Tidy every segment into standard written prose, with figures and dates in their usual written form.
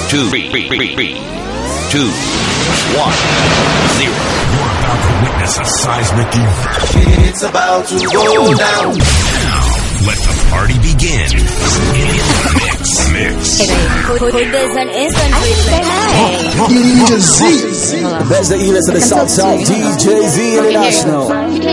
2, 3, 2, 1, 0. You're about to witness a seismic event. It's about to go down. Now, let the party begin. Mix. There's an instant DJ Z. That's the illest of the Southside. DJ Z International.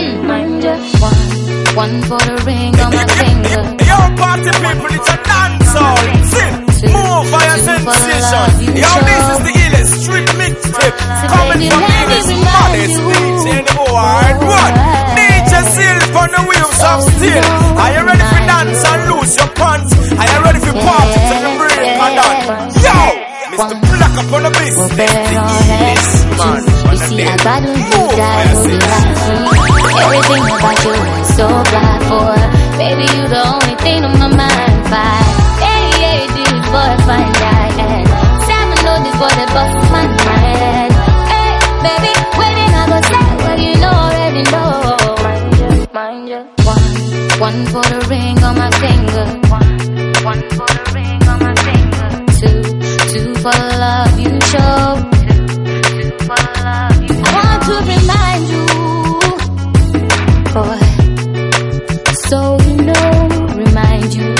One for the ring on my finger. Yo, party people, it's a dancehall. Sit, move for your sensation. Yo, this is the illest street mixtape. Coming from the illest, modest DJ in the world. What? DJ Seal on the wheels of steel. Are you ready for dance and lose your pants? Are you ready for party to the break and dance? Yo, Mr. Black up on the bass. The illest man. You see, I got to do that. Everything about you is so bad for. Baby, you the only thing on my mind. 88 dudes for a fine guy. And 7 know this boy that busts my mind. Hey, baby, waiting I go say what you know already know. Mind ya. One for the ring on my finger. One for the ring on my finger. Two for the love you show. Two for the love you show. I want to remind you, boy, so you know, remind you.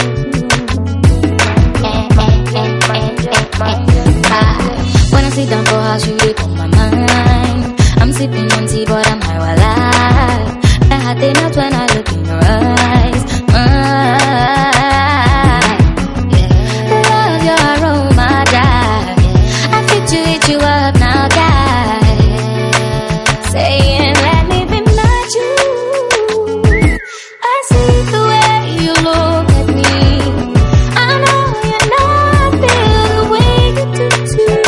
When I sit down for house, you live on my mind. I'm sipping on tea, but I'm high while alive. I had enough when I look in your eyes. Love your aroma, guy. I fit to eat you up now, guy. Saying, let me remind you. I see the way you look at me. I know you know I feel the way you do too.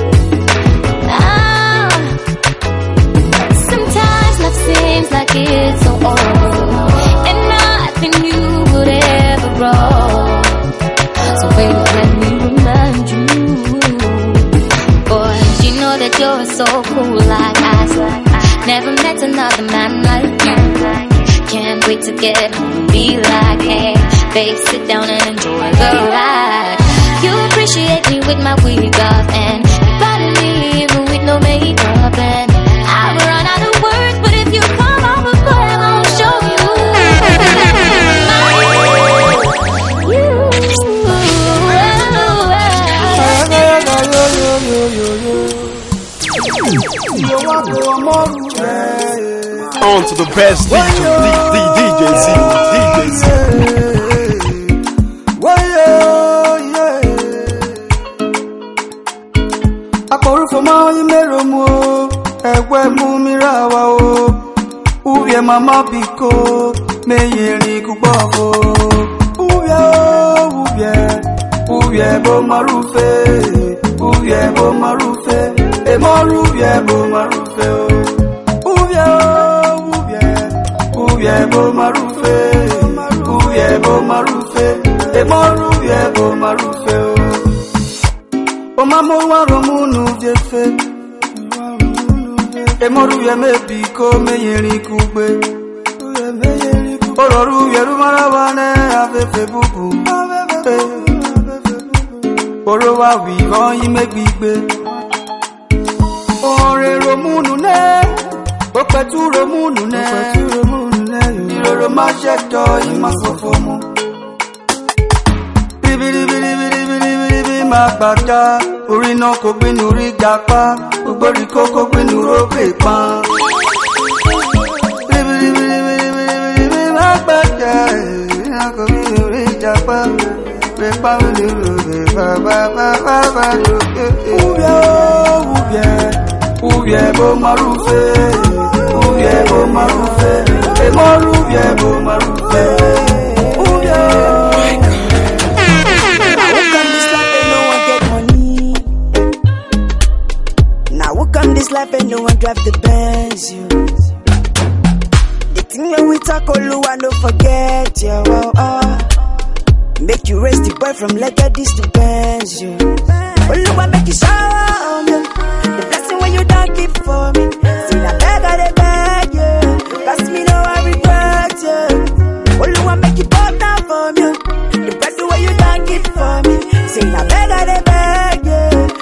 Now, sometimes life seems like it's so old, and nothing new would ever grow. So baby, let me remind you, boy, you know that you're so cool like ice. Never met another man like you. Can't wait to get home and be like, hey, babe, sit down and enjoy the ride. You appreciate me with my wig off, and you bother me even with no makeup. And I've run out of words, but if you come over, boy, I'm gonna show you. On to the best DJ Z. Akoru for ma imero mu egwe mu mirawa o uye mama biko meyeri kugbofo uye bo marufe e moru ye bo marufe o uye bo marufe e moru ye bo marufe o mama wa romunu jefe e moru ye mebiko meyeri kugbe ororu yeru marawane afefe bubu oro wa wi ron yi megbigbe ore romunu ne opetu romunu ne iroro ma sheto imasofomu bibiri ma gbada ori na ko gbinu ri japa ogbori koko gbinu ro pe pan bibiri ma gbada na ko gbinu ri japa pe pa ni ro ba uye bo marufe e moru ye bo marufe This life and no one drive the Benz, you. The thing when we talk, Oluwa, don't forget, yeah, make you raise the boy from Legacy to Benz, you. Oluwa, make you shower on me. The blessing when you don't keep for me. See that beg of the bag, yeah. Pass me no, I regret, yeah. Oluwa, make you pop down for me. The bread the way you don't keep for me. See that beg of the bag, yeah.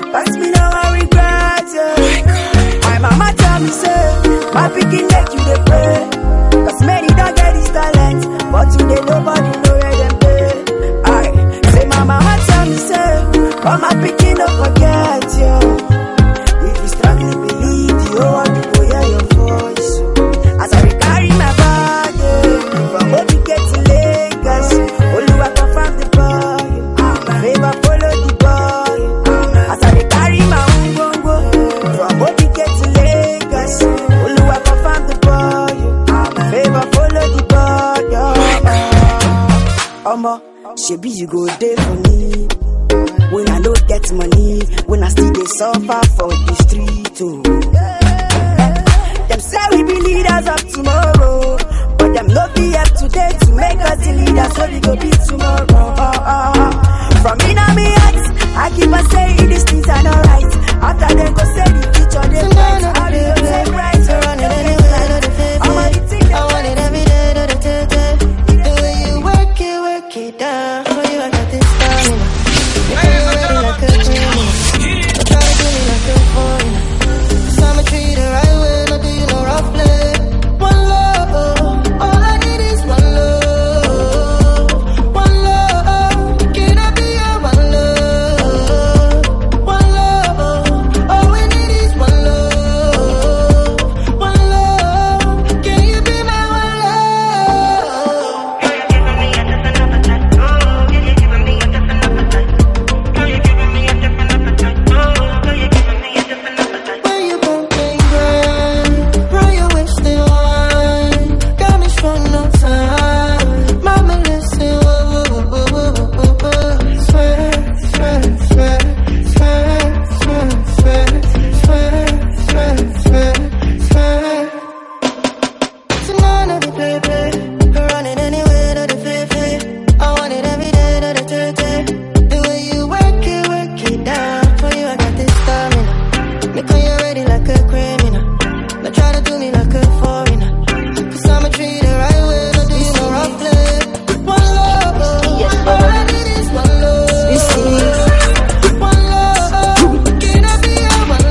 Omo, shebi you go there for me. When I don't get money, when I still dey suffer for the street too. Them say we be leaders of tomorrow, but them no be up today to make us the leaders, so we go be tomorrow. From in on me heart, I keep on saying these things are not right. After them go say the future they right, how do you say right? So run it anyway, no the faith. I want it every day, no the day. The way you work it down. For you I got this stamina. You feel ready like a criminal. You try to do me like a foreigner. Cause I'ma treat the right way, no do you no rough play. One love, all I need is one love. One love, can I be your one love? One love, all we need is one love. One love, can you be my one love? You're giving me a different appetite. Oh, you're giving me a different appetite. You're giving me a different appetite. Oh, you're giving me a different appetite. When you pumping grind, bro, you wasting wine. Got me strong no time. Mama, listen, swear. So none of the play. Run it anyway, no the fair. I want it every day, no the day. The way you work it down. For you, I got this stamina. Make you ready like a criminal. Now try to do me like a foreigner. Cause I'ma treat it right way, no do you no rough play. One love, all I need is one love. One love, can I be your one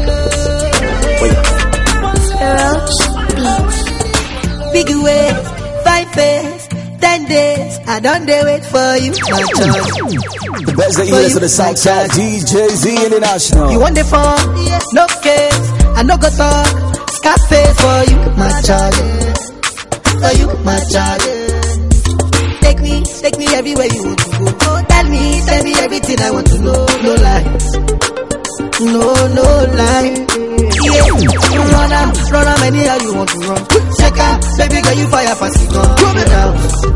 love? Big way, 5 days, 10 days. I don't dare wait for you, my child. The best that you listen to the Southside DJZ International. You want the phone? Yes. No case. I no go talk. Scarface for you, my child. For you, my child. Take me everywhere you want to go. Tell me everything I want to know. No lie. Yeah, run am anyhow you want to run. Check out, baby girl, you fire fast, you gon' go down.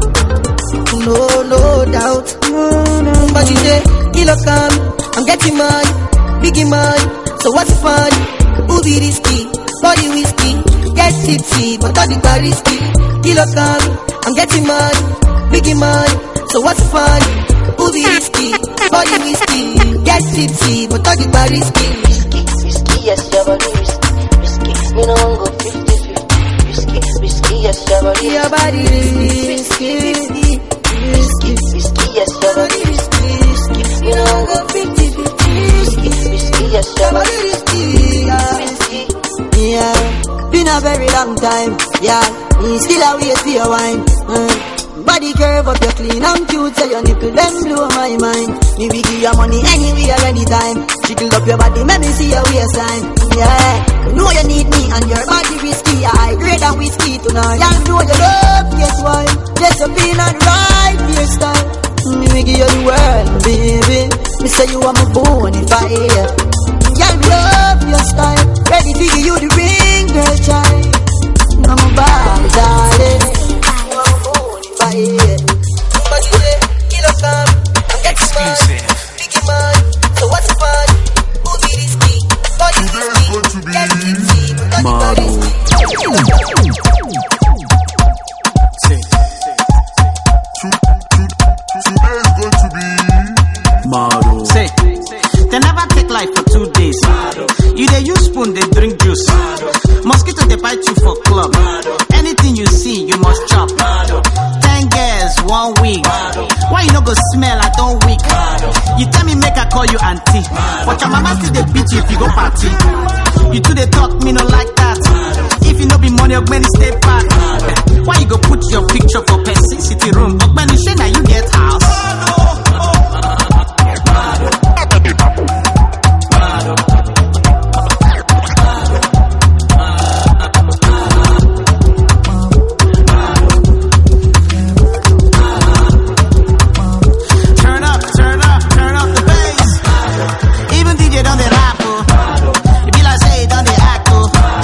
No doubt. But you say, kilo come, I'm getting money, biggie money. So what's the fun? Who be risky? Body whiskey, get tipsy, but all the bar risky. Kilo come, I'm getting money, biggie money. So what's the fun? Who be risky? Body whiskey, get tipsy, but all the bar risky. Risky, yes, your body risky. Me no one go 50-50. Risky, yes, your body. Your body risky. Risky, yes, your body risky. Me no one go 50-50. Risky, yes, your body risky. Yeah, been a very long time. Yeah, still a wait for your wine. Body curve up, you clean and cute, so your nipple them blow my mind. Me we give your money anywhere, anytime. Jiggle up your body, let me see your waistline. Yeah, you know you need me and your body risky. I great than whiskey tonight. You know you love, yes why? Just a being on right hairstyle. Me we give you the world, baby. Me say you are my bonfire. Y'all love your style. Ready to give you the ring, girl child. I'm a bad darling. Exclusive. So what's the fun? Who be risky? Body risky. Model. Today's going to be model. Say, they never take life for 2 days. You they use spoon, they drink juice. Mosquito they bite you for club. Anything you see, you must chop. 10 girls, 1 week. Why you no go smell? I don't weak. You tell me make I call you auntie, but your mama still they beat you if you go party. You two they talk me no like that. If you no be money, Ogbeni stay back. Why you go put your picture for Percy City room? Ogbeni say now you get house.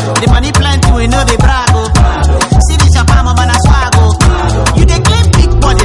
We know they brag. See this your farmer, man, I swag. You they claim big money.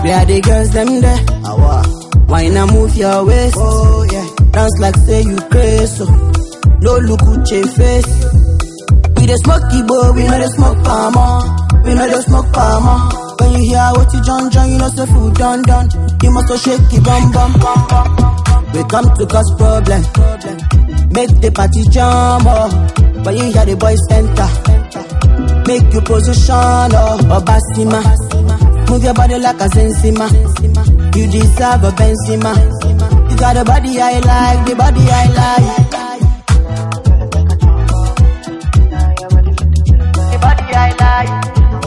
Where are the girls them there? Why not move your waist? Oh yeah, dance like say you crazy. So no look at your face. We the smoky boy, we know the smoke palmer. We know the smoke palmer. When you hear what you John, you know the food done. You must shake your bum. We come to cause problem. Make the party jump up. When you hear the boys enter, make you position up. Obasima, move your body like a Zenzima. You deserve a Benzema. You got a body I like, the body I like. The body I like.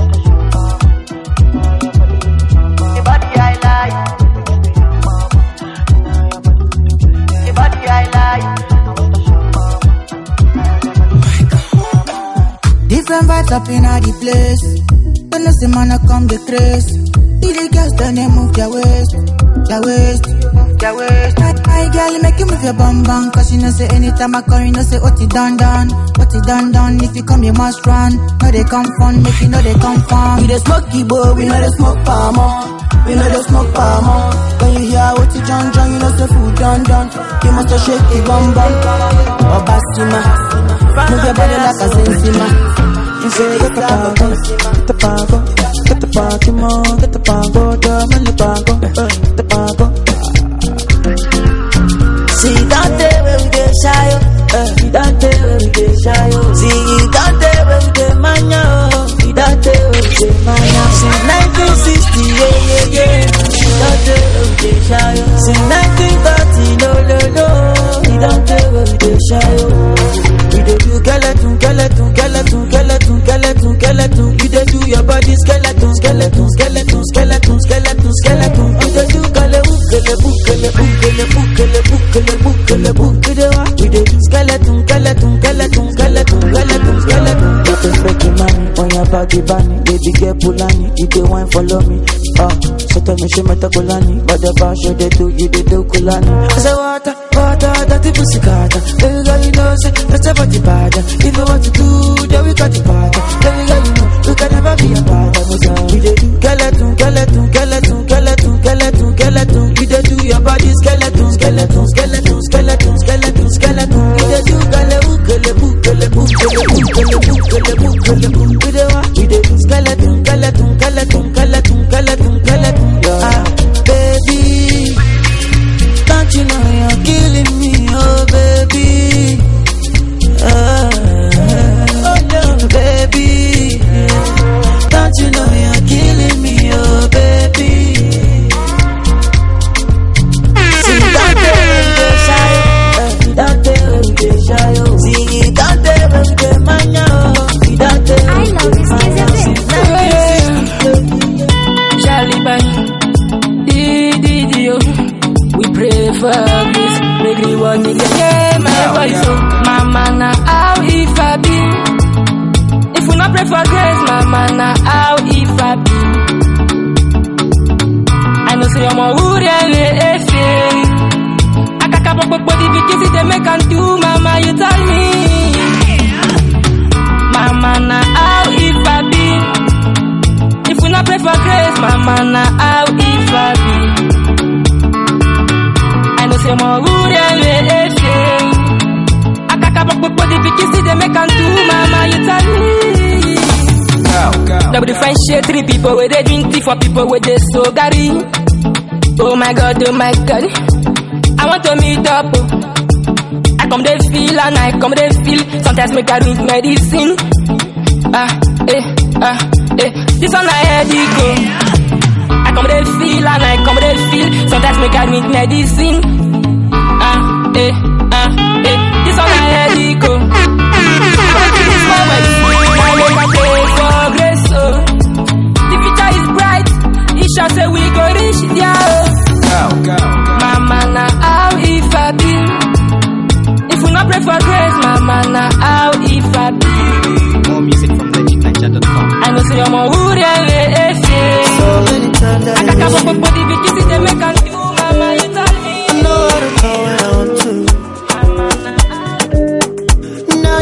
The body I like. The body I like. Different vibes up in all the place. When I see man I come the craze. See the girls then they move their waist. My girl make you move your bum bum. Cause you know say anytime I come you know say what it done. If you come you must run. No they come fun, make you know they come fun. We the smoky boy, we know the smoke palmer. We know the smoke palmer. When you hear what you John, you know say food done. You must shake your bum. Obasima, move your body like a Zenzima. You say get the pago, get the Pokemon, get the pago, the pago, the pago. See that day when we get shy, that day when we get shy. See that day when we get mania, that day when we get mania. Since 1960, yeah. That day when we get shy. Since 1930, no. That day when we get shy. We dey do skeleton. You dey do your body skeleton. You dey do we dey do skeleton. You dey fake money on your body bunny. Baby get pulani, you dey wine follow me. So tell me she meta kulani, but the bar show they do, you dey do kulani. I say water, that the pussy carter. Baby girl you know say that's about the bad. If you want to do, then we got the bad. Baby girl you know you can never be a bad. We dey do skeleton. You dey do your body skeleton. You dey do we dey do skeleton. Baby, don't you know you're killing me, oh baby. Oh no, baby, don't you know you're killing me, oh baby. See that day we get shy, that day we get shy. See that day we get mania, that day. I love this music. Charlie Didio, we pray for this. Make me one nigga, yeah, my voice. Mama, now how if I be? If we not pray for grace, mama, now how if I be? I know say I'm a wood and I can't come up with the because they make and do, mama, you tell me. Mama, now how if I be? If we not pray for grace, mama, now how if I be? I know say more good and I can't come up with the because they make and do, mama, you tell me. Now the French shit, 3 people with they drink tea, 4 people with they so gary. Oh my god, I want to meet up. I come they feel and I come they feel. Sometimes make I drink medicine. This one I head it go. I come they feel and I come they feel. Sometimes make I drink medicine. This one I head it go. This one I make a pray for grace. The future is bright. It shall say we go reach there. Mama, now how if I be? If we not pray for grace, mama, now how if I be? More music from legitniger.com. I know say I'm a wood and So many times that I can't come up with the because they make and do, mama, you tell me. I know how to go when I want to.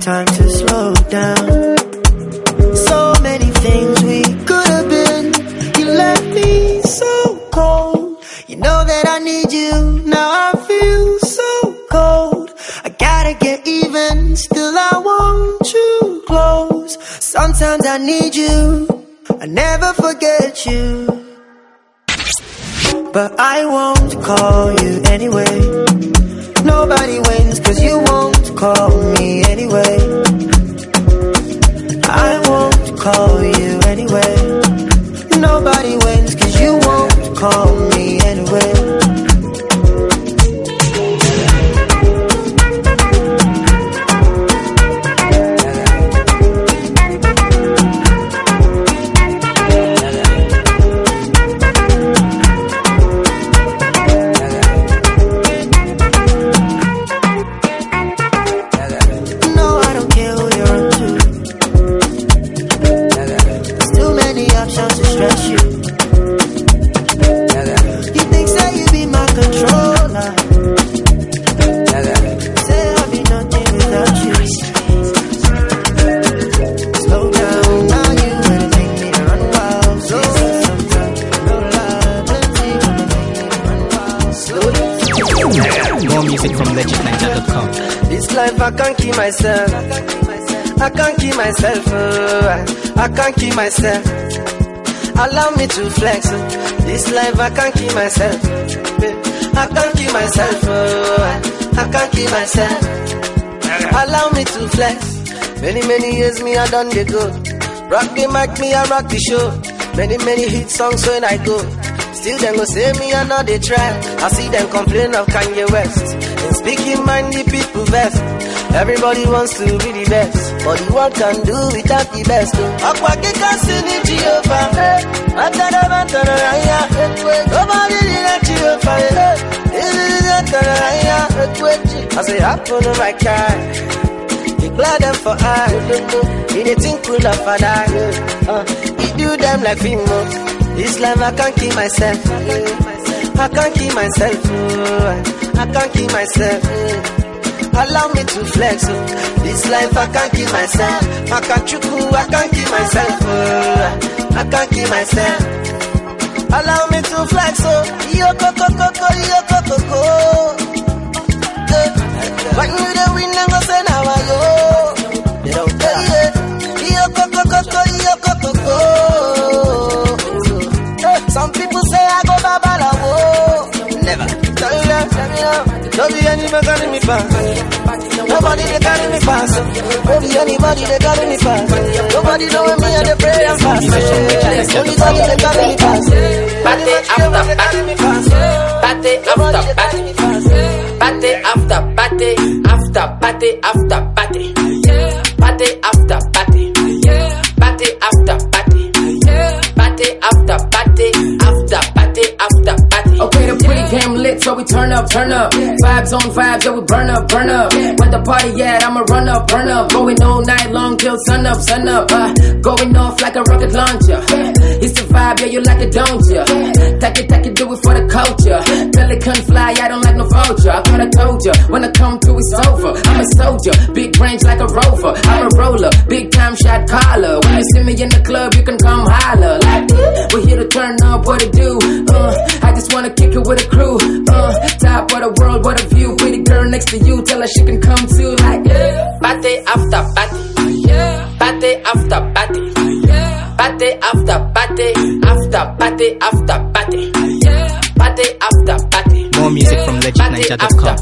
time to slow down. So many things we could have been. You left me so cold. You know that I need you. Now I feel so cold. I gotta get even. Still I want you close. Sometimes I need you. I never forget you. But I won't call you anyway. Nobody wins cause you won't call me anyway. I won't call you anyway. Nobody wins cause you won't call me anyway. I can't keep myself. I can't keep myself. I can't keep myself. Allow me to flex. This life I can't keep myself. I can't keep myself. I can't keep myself. Allow me to flex. Many years me I done the go. Rock the mic, me I rock the show. Many hit songs when I go. Still them go say me I know they try. I see them complain of Kanye West. And speaking mind the people best. Everybody wants to be the best, but the world can do without the best. Nobody did Jehovah. I say happen to my car. Declare them for I. In a thing cool of a die. We do them like females. This life I can't keep myself. I can't keep myself. I can't keep myself. Allow me to flex. This life I can't keep myself. I can't keep myself. I can't keep myself. Allow me to flex. Yo coco. When you the win and go say now yo. They don't care. Yo coco. Some people say I go babalawo. Never. Tell me don't be anybody carry me fast. Nobody they carry me fast. Don't be anybody they carry me fast. Nobody know when me and they pray and fast. Only God they carry me fast. Party after party, party after party, party after party, after party after party, party after party, party after party, party after party, after party after party. Okay, the pregame lit, so we turn up. Vibes on vibes, yeah, we burn up. When the party at, I'ma run up. Going all night long till sun up. Going off like a rocket launcher. It's the vibe, yeah, you like it, don't ya? Take it, do it for the culture. Pelican fly, I don't like no vulture. I thought I told ya, when I come through, it's over. I'm a soldier, big range like a rover. I'm a roller, big time shot caller. When you see me in the club, you can come holler. Like, we're here to turn up, what it do? I just wanna kick it with a crew. Top of the world, what a view. Pretty girl next to you, tell her she can come too. Like, party after party, party after party, party after party, after party after party, party after party. More music from legitninja.com.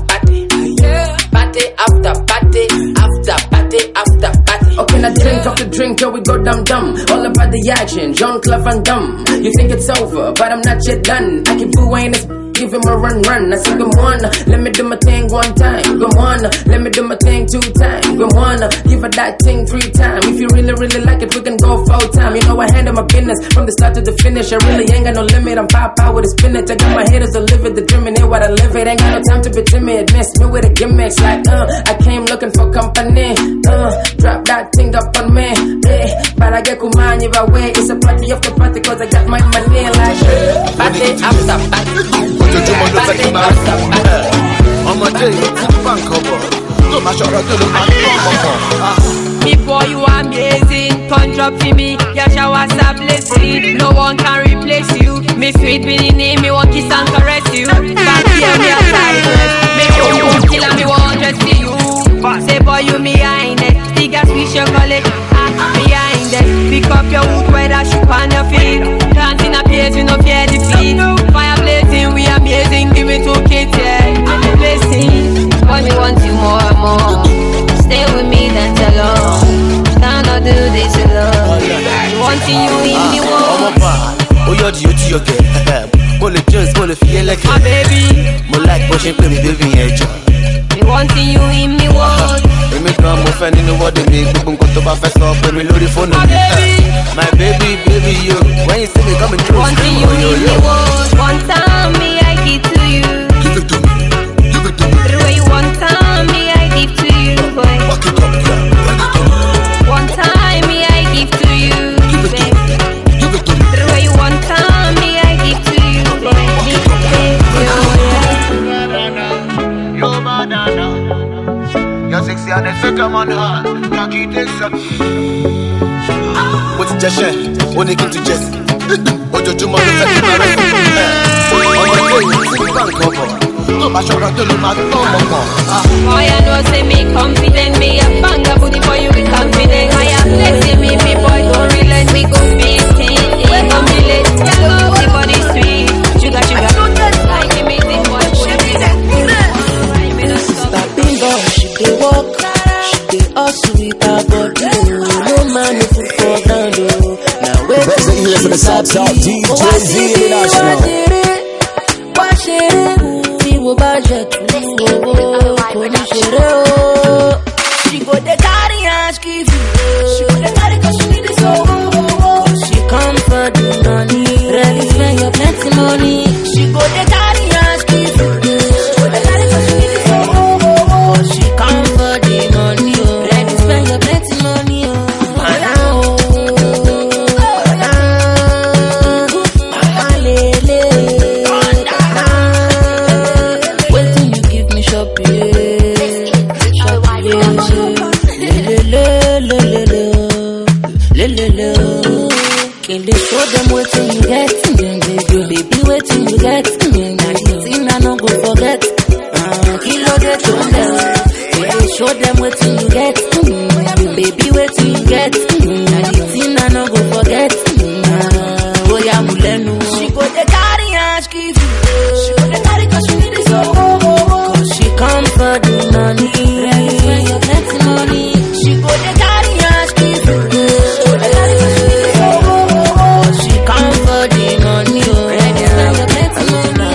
Party after party, after party after party. Okay, now drink off the drink till we go dumb. All about the action, Jean-Claude Van Damme. You think it's over, but I'm not yet done. I keep booing this. Give him a run. I say, come on, let me do my thing one time. Come on, let me do my thing 2 times. Come on, give her that thing 3 times. If you really like it, we can go full time. You know I handle my business from the start to the finish. I really ain't got no limit. I'm pop out with a spinach. I got my haters to live it, the dreaming ain't what I live it. Ain't got no time to be timid. Mess me with the gimmicks like I came looking for company. Drop that thing up on me. But I get kumani by way. It's a party after party cause I got my money like party after party. On my day, bank cover. Look Before you amazing, come drop for me. Your showers are blessing. No one can replace you. Me sweet with the name, me want kiss and caress you. Can't hear me outside. Me know you won't kill and me won't dress for you. Say boy you me behind it. Stick a sweet chocolate behind it. Pick up your hook when I shoot on your feet. Dancing a place we no fear defeat. Fire blazing, we amazing. Give me 2 kids, yeah. Blessing. But me want you more and more. Stay with me, that's alone. Cannot do this alone. Wanting you in the world. Oh, you're to your girl. Only just wanna feel like my baby. More like pushing baby, baby, me wanting you in me world. Let me come off and in the world, me go to my first off when we load the phone. My baby, baby, you. When you see me coming through, wanting you in me world. One time me, I give to you. Give it to me. Give it to me. The way one time me, I give to you, boy. Back it up, yeah. One time me, I give to you, baby. Give it to me. The way one time me, I give to you, baby. Yo, banana. You're sexy and it's a come on hard. Cocky takes up. What's the share? Only get to Jess. What you do, man? Boy, I know say me confident. Me a banger booty for you be confident. I am flexing me boy, don't relent. We go 15, we go million. The body sweet, sugar. Like amazing boy, Stopping boy, she dey walk, she dey hustle with her body. No man no put for ground. Now where you listen to South DJ Z International. Watch it, we will budget. She go the carry and give you. She go the carry 'cause she need it so. She come for the money, ready spend your plenty money. She go the carry and give you. She go the carry 'cause she need it so. She come for the money, ready spend your plenty money. Waiting you give me shopping. Can they show them waiting you get? Baby, waiting you get? Now the thing I no go forget. Kilo get to them. Can they show them waiting you get? Baby, waiting you get? Now the thing I no go forget. Boya mulenu. She go the carry and give you. She go the carry 'cause she need it so. 'Cause she come for the money. Ready spend your plenty money. She go the carry and give you. She go the carry 'cause she need it so. 'Cause she come for the money. Ready spend your plenty money.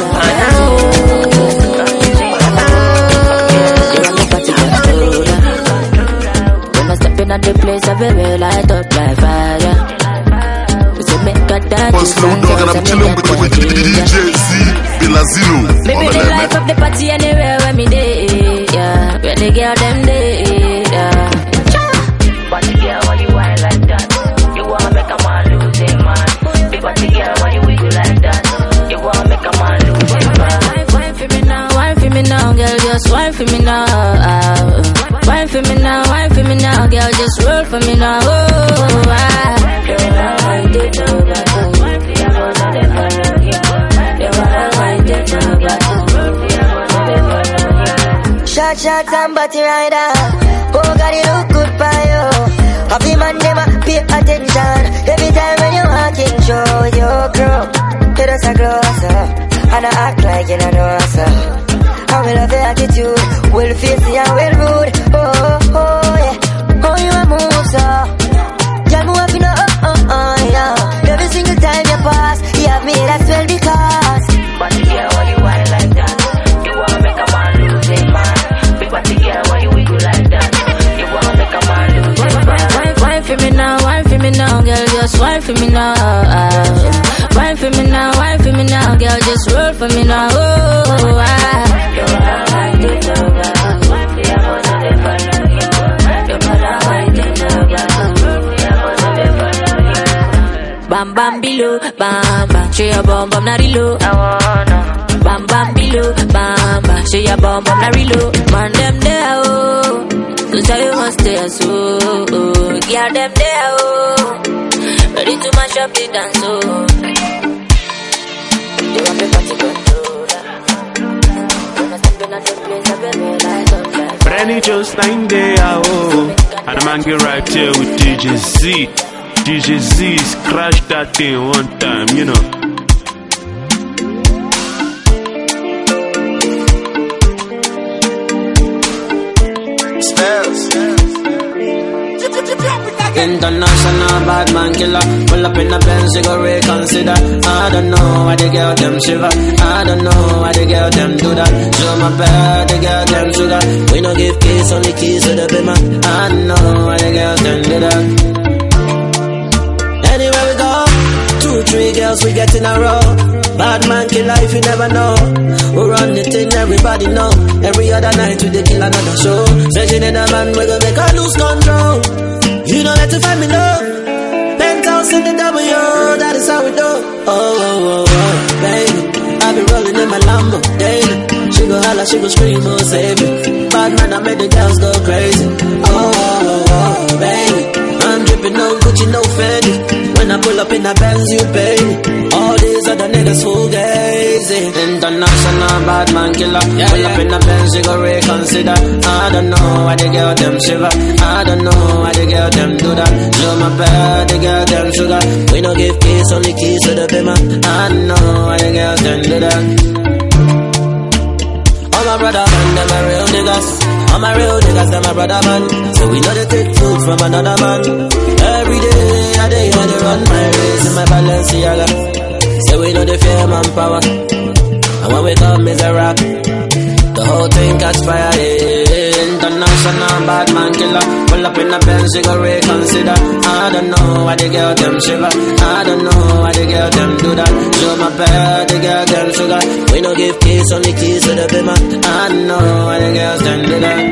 When I step in at the place, I will light up like fire. Bust Snoop Dogg and I'm chilling with DJ Z Belazino. Baby, the life of the party anywhere where me day, yeah. Where the girl them day, yeah. Party girl, why you whine like that? You wanna make a man lose his mind. Big party girl, why you wiggle like that? You wanna make a man lose his mind. Wine for me now, girl, just wine for me now. Wine for me now, girl, just roll for me now. Shot and body rider. Oh God, you look good by you. Happy man, never pay attention. Every time when you walking, show your girl. You just a closer, and I act like you don't know us. I will love your attitude, will face you and will rude. Oh yeah, oh you a move so. You're moving yeah. Every single time you pass, you have me that's well because. But yeah, why you whine like that? You wanna make a man lose his mind. Big party girl, why you wiggle like that? You wanna make a man lose his mind. Wine for me now, girl, just wine for me now. Wine for me now, girl, just roll for me now. Bam bam below, bam bam, show your bum bum not low. I wanna Bam bam below, bam bam. Show your bum bum na reload. Man them there oh, so tell you must stay so. Girl them there oh, ready to mash up the dance oh. You want me party controller? Wanna step in at the place I feel me like up like. Brandy just 9 day oh, and the man get right here with DJ Z. DJ Z's crash that thing one time, you know. International bad man killer. Pull up in the Benz, you go reconsider. I don't know why the girl them shiver. I don't know why the girl them do that. Show my bad, the girl them sugar. We no give keys, only keys to the bimmer. I don't know why the girls them do that. Anywhere we go, 2-3 girls we get in a row. Bad man killer if you never know. We run the thing, everybody know. Every other night we dey kill another show. Say she need a man, we gon' make her lose control. You don't have to find me love. Penthouse in the W, that is how we do. Oh, baby, I be rolling in my Lambo daily. She go holla, she go scream, oh save me. Bad man, I made the girls go crazy. Oh, baby, I'm dripping no Gucci, no Fendi. When I pull up in a Benz, you pay me. All these other niggas fugazi. International bad man killer. Pull up in a Benz, you go reconsider. I don't know why the girl them shiver. I don't know why the girl them do that. Show my bad, the girl them sugar. We no give keys, only keys to the bimmer. I don't know why the girls them do that. All my brother man, them are real niggas. All my real niggas, them my brother man. So we know they take food from another man. Every day, I day when they run my race in my Balenciaga. So we know they fear manpower. And when we come, it's a rap. The whole thing catch fire, yeah. International bad man killer. Pull up in the Benz, you go reconsider. I don't know why the girl them shiver. I don't know why the girl them do that. Show my bad, the girl them sugar. We no give keys, only keys to the bimmer. I don't know why the girls them do that.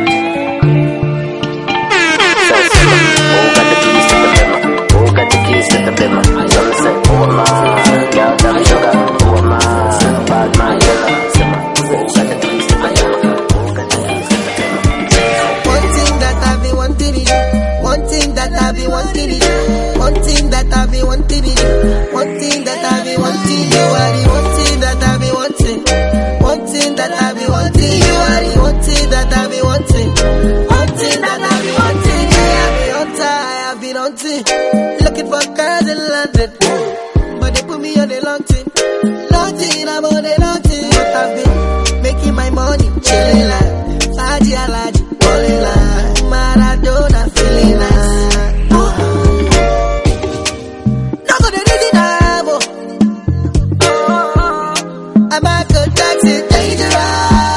Who got the keys to the bimmer? Who got the keys to the bimmer? Some say, who am I? Girl them sugar. Who am I? Bad man killer. Who got the keys to the bimmer? One thing that I be wanting it. One thing that I be wanting it. One thing that I be wanting. You are the one thing that I be wanting. One thing that I be wanting. You are the one thing that I be wanting. One thing that I be wanting. I have been hunting. Looking for girls in London, but they put me on a long thing. Long thing, I'm on a long thing. But I've been making my money, chilling like Faji Alaji, balling like Maradona, feeling nice. I'm a good taxi, dangerous.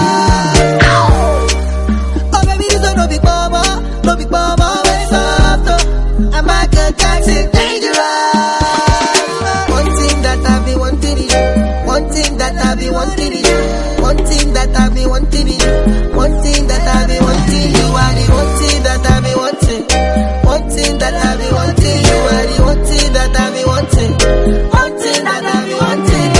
Oh baby, this is no big mama, what's up? I'm a good taxi, dangerous. One thing that I be wanting it. One thing that I be wanting it. One thing that I be wanting it. One thing that I be wanting. You are the one thing that I be wanting. One thing that I be wanting. You are the one thing that I be wanting. One thing that I be wanting.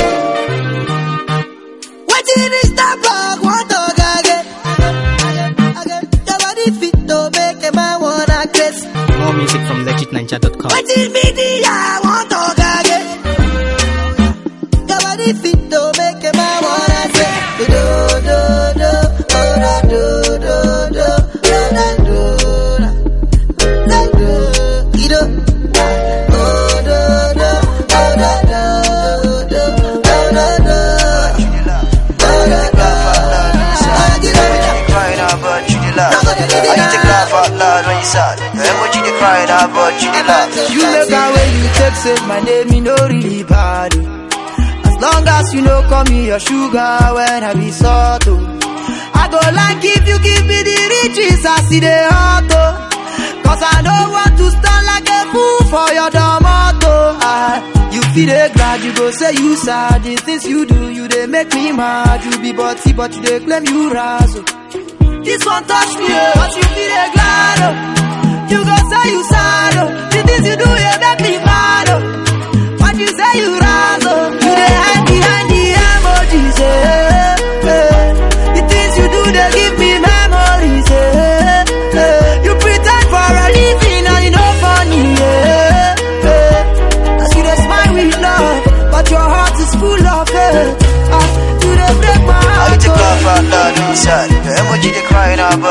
What did it stop rock? One dog again. Your body fit to make a man wanna kiss. More music from legitninja.com. What did media? One dog again. Your body fit to make a man wanna say do do do oh do do do do do do do oh do do oh do do You look how way you take save my name, me no really bad. As long as you know call me your sugar when I be salt. I go like if you give me the riches, I see the auto. Cause I don't want to stand like a fool for your tomato. You feel the glad, you go say you sad. The things you do, you they make me mad. You be butty, but you they claim you razzle. This one touch me, but you feel the glad. You go say you sad, the things you do, you make me mad. But you say you razzle, you they hide behind the emojis,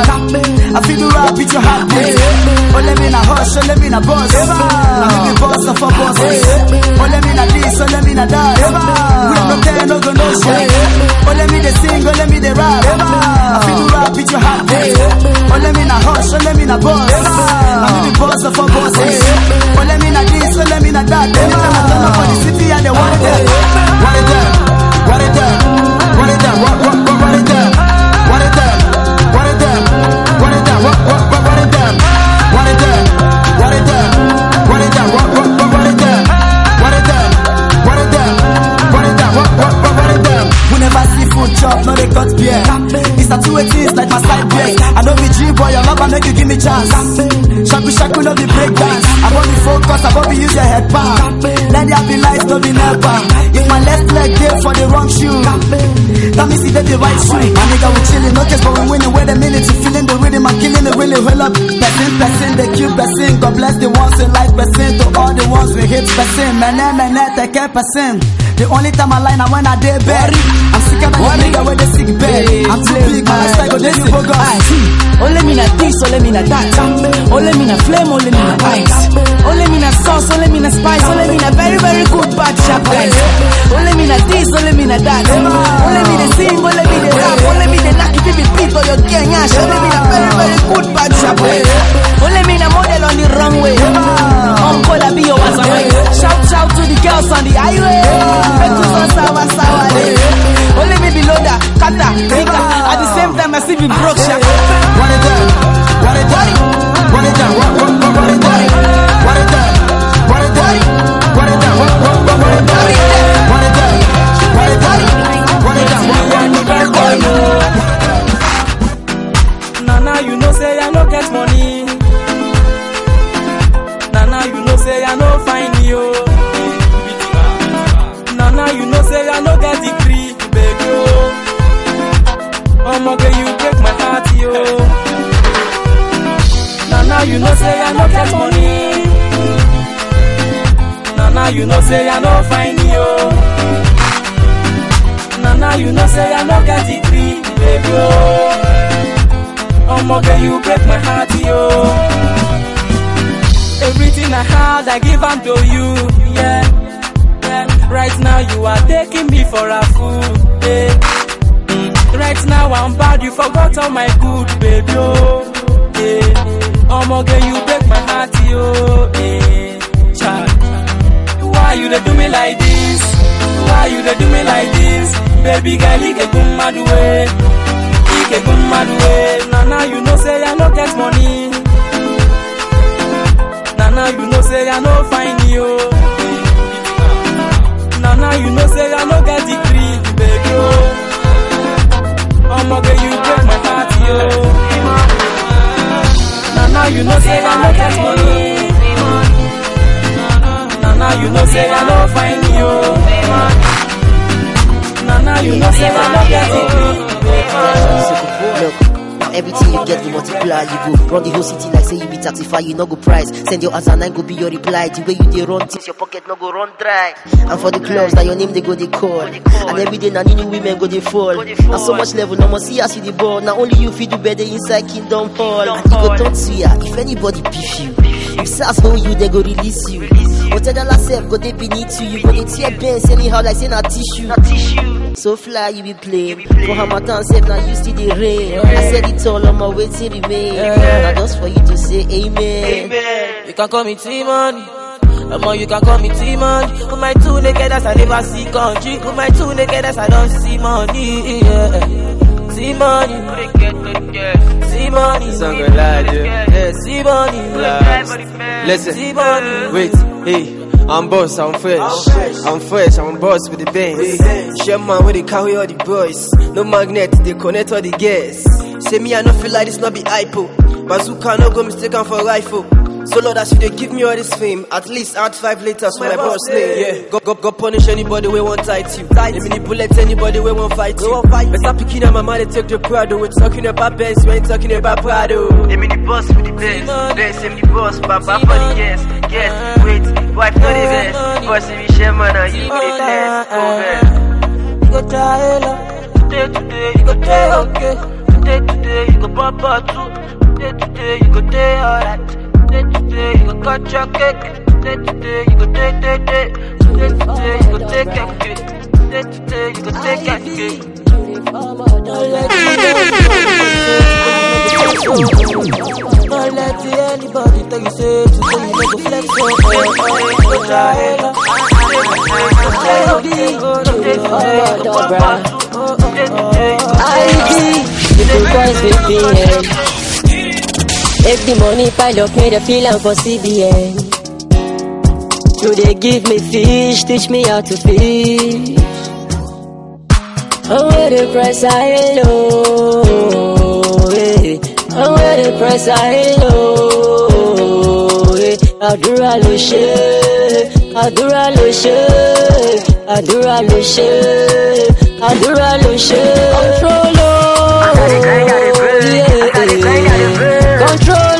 rap. I feel the rap with your heartbeat. Oh, let me na hush, oh, let me na boss. I be boss of a boss. Oh, let me na this, oh, let me na that. We don't pretend, no go no shit. Oh, let me the sing, oh, let me the rap. I feel the rap with your heartbeat. Oh, let me na hush, oh, let me na boss. I be the boss of a boss. Oh, let me na this, oh, let me na that. Anytime I turn up for the city, I dey want it there. Want it there, want it there, want it there, want it there, want it there, want it there, want it there, want it there, want it there, want it there, want it there, want it there, want it there, want it there, want it there, want it there. We never see food chop, no they cut beer. It's a two things like my side break. I don't be G-boy, your love and make you give me chance. Shaku no be break dance. I won't be focused, I won't be use your head palm. Let there be lights, no be never. If my left leg there for the wrong shoe, that means it's the right shoe. My nigga we chillin', no case but we winning. Wait a minute, you feeling the rhythm, I'm killing it really well up. Person, they cute person. God bless the ones who like person. To all the ones we hate person. Man, take care person. The only time I lie now when I day bury. I'm sick of the nigga with the sick bed. I'm too big, my lifestyle go this you go. Only me na this, only me na that. Only me na flame, only me na ice. Only me na sauce, only me na spice. Only me na very, very good bad sharp guys. Only me na this, only me na that. Only me the sing, only me the rap. Only me the knock if you be beat or your gang ash. Only me na very, very good bad sharp guys. Only me na model on the wrong way. Uncle I be your was away. Shout to the girls on the highway. Only me below that, kata, nigga. At the same time I see me broke shit. What it done? What it done? What it done? What it done? What it done? What it done? What it done? What it done? What it done? What it done? What it done? What it done? Nana, you know say I no get money. Nana, you know say I no find you. Nana, you know say I no get degree, baby. Oh, my girl, you break my heart, yo. Nana, you know say I no get money. Nana, you know say I no find you. Nana, you know say I no get degree, baby. Oh, my girl, you break my heart, yo. Everything I had, I give unto you, yeah. Right now you are taking me for a fool, yeah. Right now I'm bad, you forgot all my good, baby, oh, yeah. Oh my girl, you break my heart, yo, yeah. Child, why you dey do me like this? Why you dey do me like this? Baby girl, you get good mad way. You get good mad way. Nana, you know say I no get money. Nana, you know say I no find you. Nana, you know say I no get degree, baby. Oh, my girl, you break my heart, yo. Nana, you know say I no get money. Nana, you know say I no find you. Nana, you know say I no get degree. Look. Everything you get, you multiply, you go run the whole city like say you be taxify, you no go price. Send your answer 9 go be your reply. The way you dey run things, your pocket no go run dry. And for the clubs, that your name they go they call. And every day now new women go they fall. And so much level, no more see us see the ball. Now only you feel the better inside Kingdom Fall. And you go talk to ya, if anybody beef you, if SARS hold you, they go release you. Whatever self go they beneath you, you go they tear bands anyhow like say na tissue. So fly you be playing. For Hamatan said now you see the rain. I said it all on my way to remain. Now just for you to say amen. You can call me T-Money. You can call me T-Money. With my two niggas I never see country. With my two niggas I don't see money. Yeah. See money. See money. Song go loud, yeah. See money. Listen. See money. Wait, hey. I'm boss, I'm fresh, I'm boss with the bands. Share man with the carry all the boys. No magnet, they connect all the gas. Say me, I no feel like this, not be hypo. Bazooka, no go mistaken for rifle. So Lord, as you they give me all this fame, at least add 5 liters for my boss name. Yeah, go punish anybody we won't tight you. Let me bullet anybody we won't fight you. Better picking up my money, take the Prado. We're talking about Benz, we ain't talking about Prado. Let me the boss with the best. Benz, I'm the boss, Baba for the yes. Wait, wife not the best. Boss, if you share man, you the best. You go try, today, you go try, okay. Today you go pop out too. Today you go day alright. Today you go cut your cake. Today you go day. Today you go take and cake. Today you go take and cake. Don't let anybody tell you say today you go flex so If the money pile up, me the feel for CBN. Do they give me fish, teach me how to fish? Oh, where the price I low, eh. Oh, where the price I low, eh. Adura lo she, Adura lo she, Adura lo she, Adura lo she. Control, control.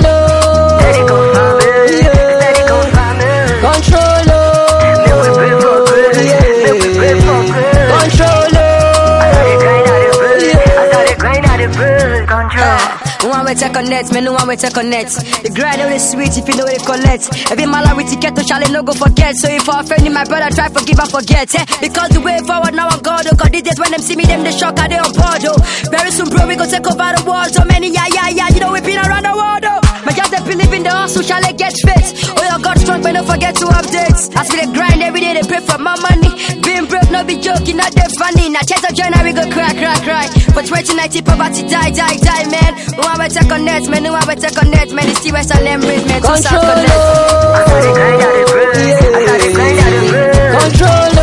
One way to connect, man, no one way to connect. The grind is sweet if you know it collect. Every mile with ticket to Charlie, no go forget. So if I offend you, my brother, try forgive and forget. Because the way forward now I'm God, oh, cause these days when them see me, them they shock, they on board, oh. Very soon, bro, we go take over the world. So many, yeah, you know we been around the world, oh. My just they believe in the hustle, shall they get fit? Oh, your God strong, but don't forget to update. As we the grind every day, they pray for my money. Being broke, no be joking, not that funny. Now chase of joy, now we go cry. But 2019 poverty die, man. One way to connect, man, no one way to connect, man. It's the West and them rich, man, to South connect. Control,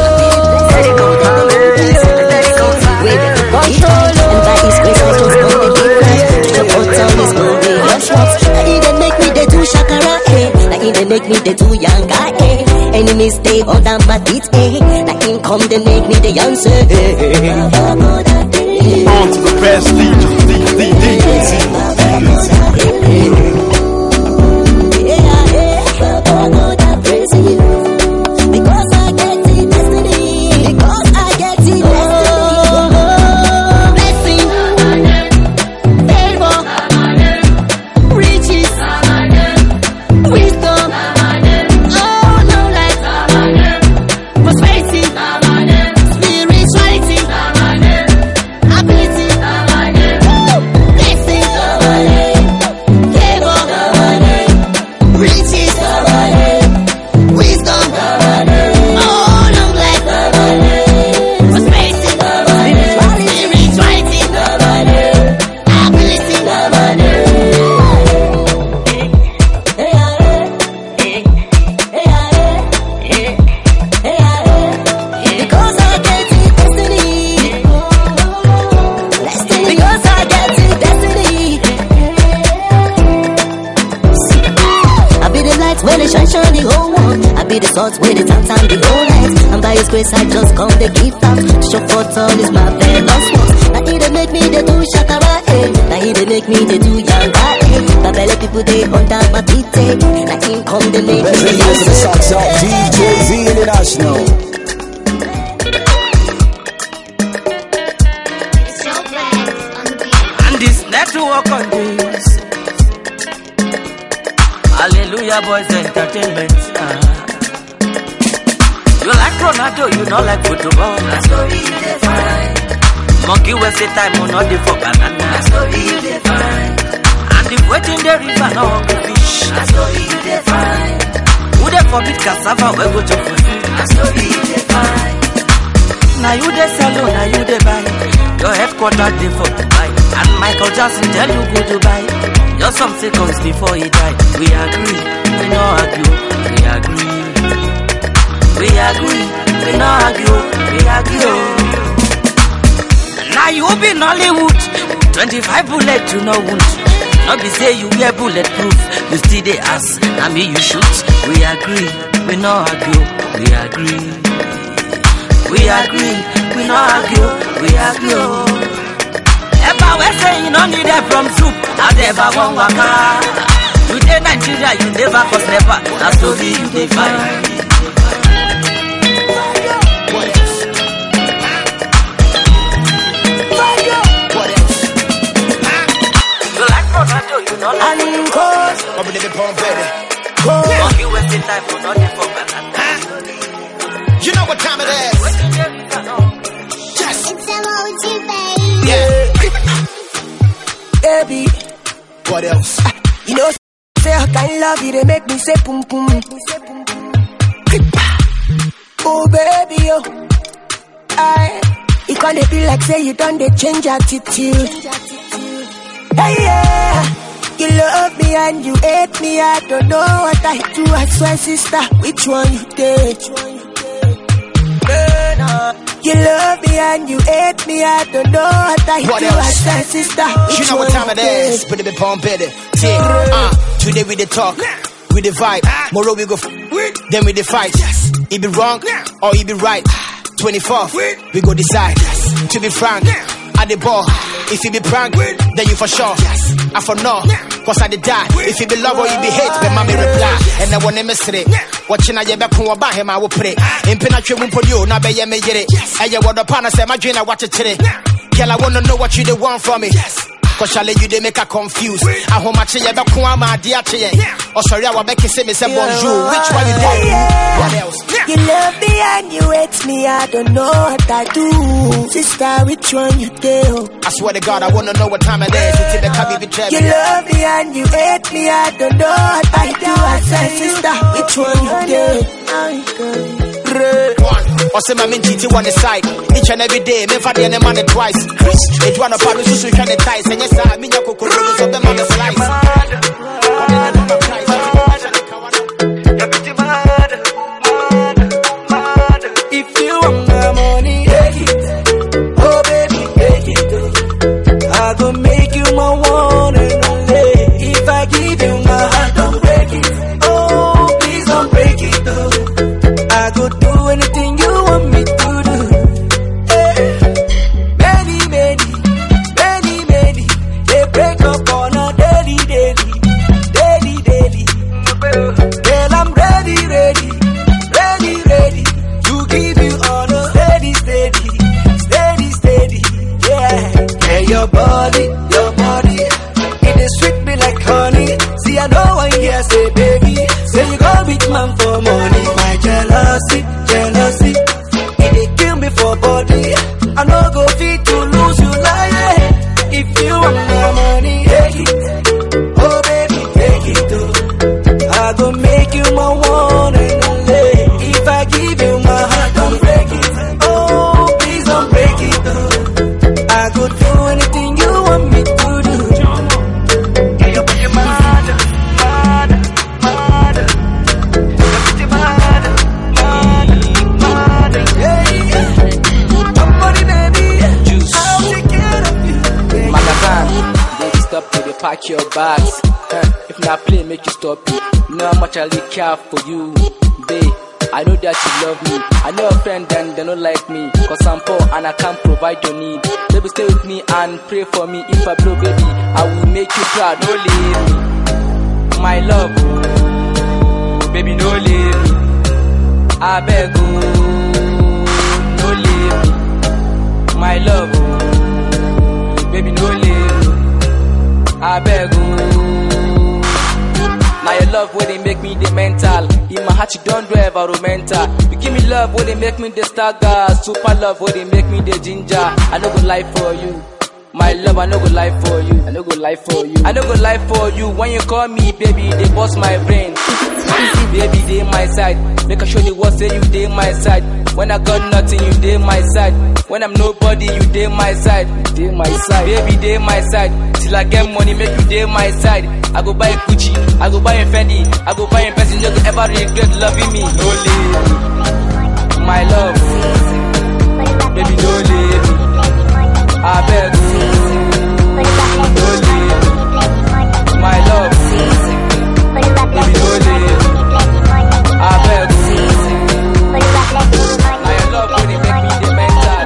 and by His grace, I just come to be right. The bottom is moving, He they make me they do shakara, Like He they make me they do yanga, Enemies they under my feet, Like Him come they make me the answer, On to the best because I get the destiny, because I get the destiny. Blessing, favor, riches, wisdom, oh no life, prosperity, spirituality, ability, blessing, favor, riches, wisdom, oh long life, prosperity, spirituality, because I get the destiny, because I get the destiny. I be the light when it shine the whole world. I be the salt when it time the whole night. And by His grace I just come to give thanks. Show forth all is my lost ones. Now He they make me they do shakara, Now He they make me they do yanga, My belly people they under my feet, Now Him come they make me Best they of the South South DJZ International. And this network on this. Hallelujah, boys entertainment. You like Ronaldo, you not like football. That's story you define. Monkey will say time will not dey for banana. That's story you define. And if waiting the river no hungry fish. That's story you define. Who dey forbid cassava we go to food? That's story you define. Now you dey sell, now you dey buy. Your headquarters dey for Dubai. And Michael Jackson tell you go Dubai. Just some seconds before he died. We agree, we no argue. We agree, we agree. We no argue, we agree. Now you be Nollywood. 25 bullets to no wound. Not be say you wear bulletproof. You still dey ask, na me you shoot. We agree, we no argue. We agree, we agree. We no argue, we agree. Ever we say you no need it from soup. I never want waka. You dey Nigeria, you never cause never. Na story you dey find. And cause I'm the pump baby. fuck you wasting time for nothing for better. You know what time it is? Yes. Yeah. Baby. What else? You know, say I can't love you, they make me say pum pum. Oh baby, oh. It can't be like say you done the change attitude. Hey yeah. You love me and you hate me, I don't know what I do. I swear sister, which one you take? You love me and you hate me, I don't know what I do. I swear sister, which you know what time it is? Put it pump baby. Today we the talk, we the vibe. Tomorrow we go then we the fight. It be wrong or it be right. 24th, we go decide. To be frank, at the ball. If you be prank, then you for sure. I for no, cause I did die. If you be love or you be hate, then mommy reply. And I want to miss it. Watching I get back home about him, I will pray. In Pinachum for you, now be ye me get it. And you want the partner say my dream, I watch it today. Girl, I wanna know what you the want from me. Cause I let you they make her confused. I how much you back home, my dear. Oh sorry, I will make you say me say bonjour. Which one you do? What else? You love me and you hate me, I don't know what I do. Sister, which one you do? I swear to God, I wanna know what time it is. You love me and you hate me, I don't know what I do. I said, sister, which one you do? Or say my min GT on the side. Each and every day, me for the any money twice. It one of our so can ties. And yes, I mean your cocoa so them on the slice. If you want my money, take it. Oh baby, take it. I go make you my one and only. If I give you my heart, don't break it. Oh, please don't break it. I go do anything you want me to do. Many, they break up on a daily. Girl, I'm ready to give you all a steady, yeah. Hey, your body, it is sweet me like honey. See, I know one here say, baby, say you go with man for money. My jealousy, it dey kill me for body. I no go fit to lose you like if you want my money, take it. Oh baby, take it too. I go make you my one and only. If I give you my heart, don't break it. Oh, please don't break it too. I go do anything you want me to do. Yeah, you're pretty mad. Pack your bags. If not play, make you stop it. You know how much I really care for you, babe. I know that you love me. I know a friend and they don't like me. Cause I'm poor and I can't provide your need. Baby, stay with me and pray for me. If I blow, baby, I will make you proud. Don't leave me, my love. Baby, don't leave me. I beg you, don't leave me, my love. Baby, don't leave me. I beg you. Now your love where they make me the mental. In my heart you don't do environmental. You give me love where they make me the stagger. Super love where they make me the ginger. I no go lie for you, my love. I no go lie for you. I no go lie for you. I no go lie for you. When you call me baby, they bust my brain. Baby, they my side. Make I show you what say you they my side. When I got nothing, you they my side. When I'm nobody, you they my side. They my side. Baby, they my side. Till I get money, make you they my side. I go buy Gucci, I go buy a Fendi, I go buy a person. You ever regret loving me? No leave, my love. Baby, no leave. I beg you. No leave, my love. Baby, no leave. I beg you. Now your love only make me the mental.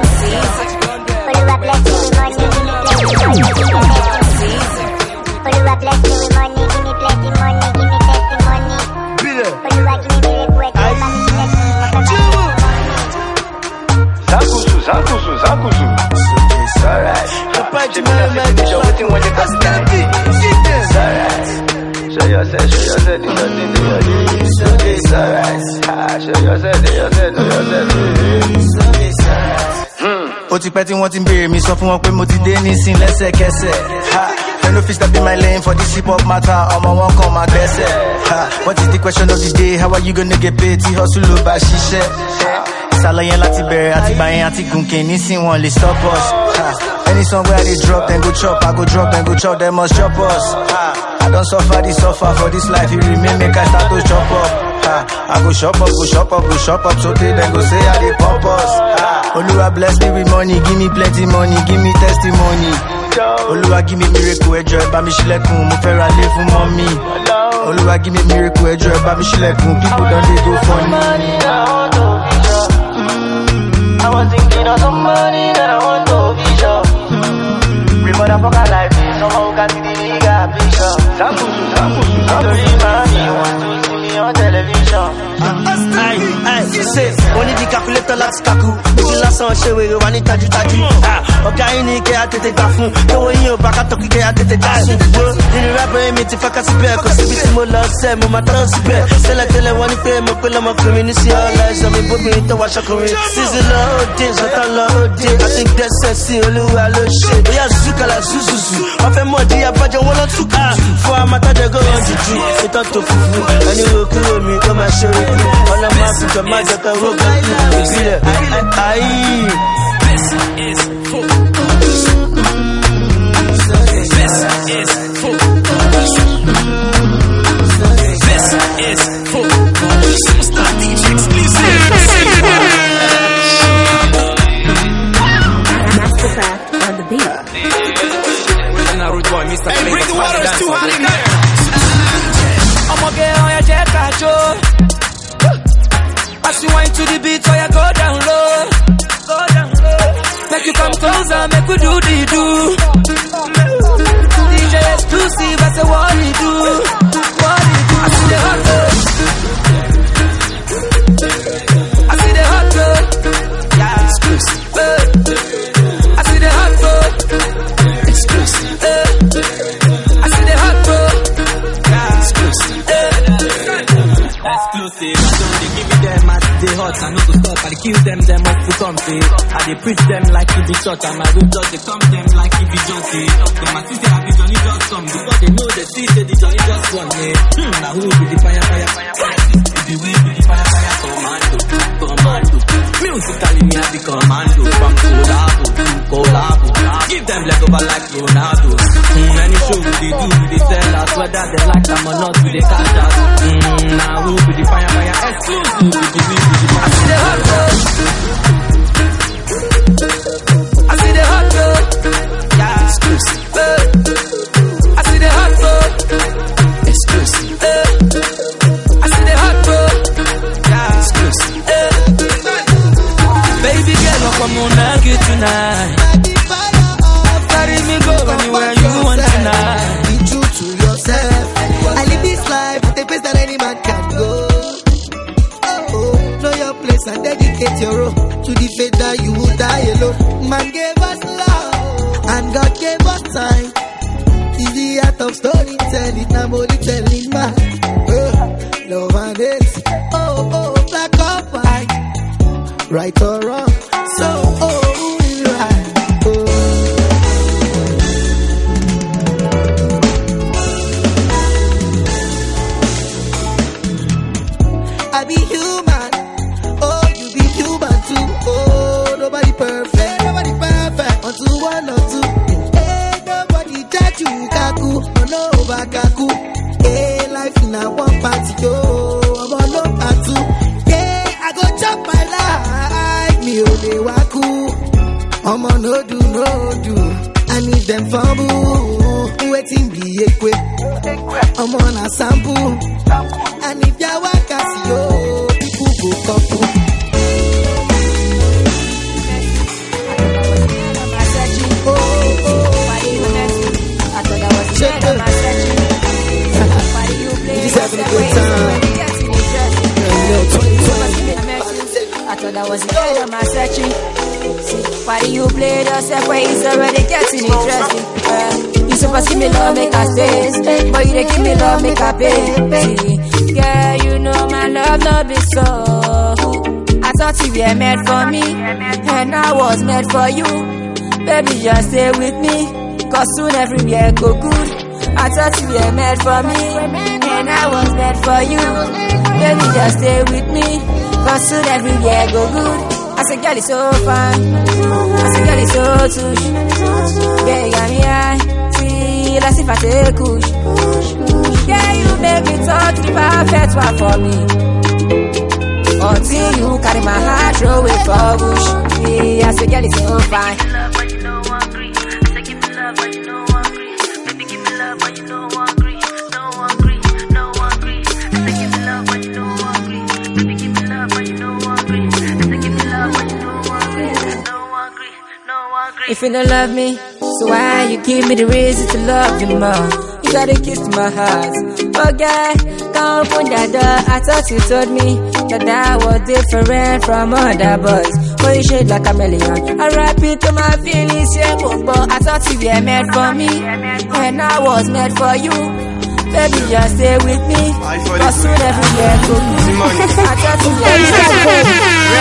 Zakuzu. Alright. Show yourself, do your thing, do your thing. It's alright. Show yourself, do your thing, do your thing. It's alright. Ó ti pẹ́ tí wọ́n ti ń béèrè mi sọ fún wọn pé mo ti dé nísìn lẹ́sẹ̀kẹsẹ̀. Fẹ́lú fi step in my lane for this hip hop matter, ọmọ wọn kàn máa gbẹ́sẹ̀. What is the question of the day? How are you gonna get paid? Tí hustle ló bá ṣiṣẹ́. Ìsàlọ̀ yẹn láti bẹ̀rẹ̀ àti gbà yẹn àti gùnkè nísìn wọn lè stop us. Any song where they drop, then go chop. I go drop, then go chop, they must chop us. I don't suffer for this life. You remain, make I start to chop up. I go shop up, go shop up, go shop up. So they then go say I they pump us. Oluwa bless me with money, give me plenty money, give me testimony. Oluwa give me miracle, ejo eba mi shilekun, mo fẹ́ ra lé fún mommy. Oluwa give me miracle, ejo eba mi shilekun, people don't they go funny. I was thinking of somebody that I want to be sure. Real motherfucker like me, someone who can see the bigger picture. Sorry, man, you want to see me on television. Say, only the calculator let's kaku. Ojú lásán ṣe wèrè wà ní tajútajú. Ọ̀gá yín ní kẹ́ àtètè gbà fún. Lówó yín ò bá kátó kíkẹ́ àtètè dá sùn. Nínú rábẹ̀ mi ti fọ́ká síbẹ̀. Kò síbi tí mo lọ sẹ́, mo máa tán síbẹ̀. Tẹ́lẹ̀tẹ́lẹ̀ wọ́n ní pé mo pé lọ́mọkùnrin ní sí ọ̀la ẹ̀sọ́ mi bóbìnrin tó wá ṣọkùnrin. Season lọ òde, sọ́tàn lọ òde. I think that's sexy, olúwa ló ṣe. Bóyá zuzukala zuzuzu. Wọ́n fẹ́ mọ̀ di abájọ wọn lọ tún kà. Fún amátájọ gọ́rọ̀ jùjú. Ìtọ́ tó fufu. Ẹni wo kúrò mi kó máa ṣe òkú. Ọlọ́mọ àfijọ́ máa jẹ́ ká rógbó. Ìbílẹ̀ ayé. This is focus. This is focus. This is focus. Superstar DJ exclusive. Mastercraft on the beat. Original root boy, Mr. Hey, bring the water, it's too hot in there. I'ma get on your jet control. As you wind to the beat, so you go down low. Go down low. Make you come closer, make we do the do. DJ exclusive, I say what he do. What he do. I see the hot girl. I see the hot girl. Yeah. Exclusive. I see the hot girl. Exclusive. I see the hot girl. Yeah. Exclusive. Exclusive. I don't they give me them as they hot. I know to stop. I kill them off to come say. I they preach them like it be short. And my road just they come them like it be junkie. Them I see say happy Johnny just come. Because they know they see say the Johnny just won. Now who be the fire? The way be the fire commando. Musically me I be commando. From collabo to collabo. Give them leg over like Ronaldo. Any show they do, they sell us. Whether they like them or not, they cash out. Now who be the fire? Exclusive. I see the hot girl. I see the hot girl. Yeah. Exclusive. I see the hot girl. Exclusive. I see the hot girl. Yeah. Exclusive. Baby girl, come on, I'll get tonight. Carry me go anywhere you want tonight. Be true to yourself. I live this life at a pace that any man can go. Know your place and dedicate your role to the faith that you will die alone. Man gave us love and God gave us time. It's the art of storytelling. I'm only telling man. Love and hate. Black or white, right or wrong. So right. I be human, oh you be human too. Oh nobody perfect. Unto one or two. Hey nobody judge you kaku, oh no bakaku. Hey life in a one party, oh I'm on no part two. Yeah I go chop my life, me only waku. I'm on no do. I need them fumble, waiting be equip. I'm on a sample. And if ya waka see yo, people go couple. I thought that was the end of my searching. Why do you play yourself where he's already getting interesting? He's suppose give me love, make I stay. But you dey give me love, make I pay. See, girl, you know my love no be so. I thought you were meant for me, and I was meant for you. Baby, just stay with me, cause soon everywhere go good. I thought you were meant for me, and I was meant for you. Baby, just stay with me, cause soon everywhere go good. I said, girl, it's so fine. I said, girl, it's so touch. Yeah, you got me high. See, let's see if I take kush. Yeah, you make me touch the perfect one for me. Until you carry my heart, throw it for bush. Yeah, I said, girl, it's so fine. If you don't love me, so why you give me the reason to love you more? You got a kiss to my heart. Okay, come open that door. I thought you told me that I was different from other boys. But you shade like a million. I rap it to my feelings, yeah, but I thought you were meant for me, and I was meant for you. Baby, just stay with me, cause soon everywhere go good. I thought you were meant for me.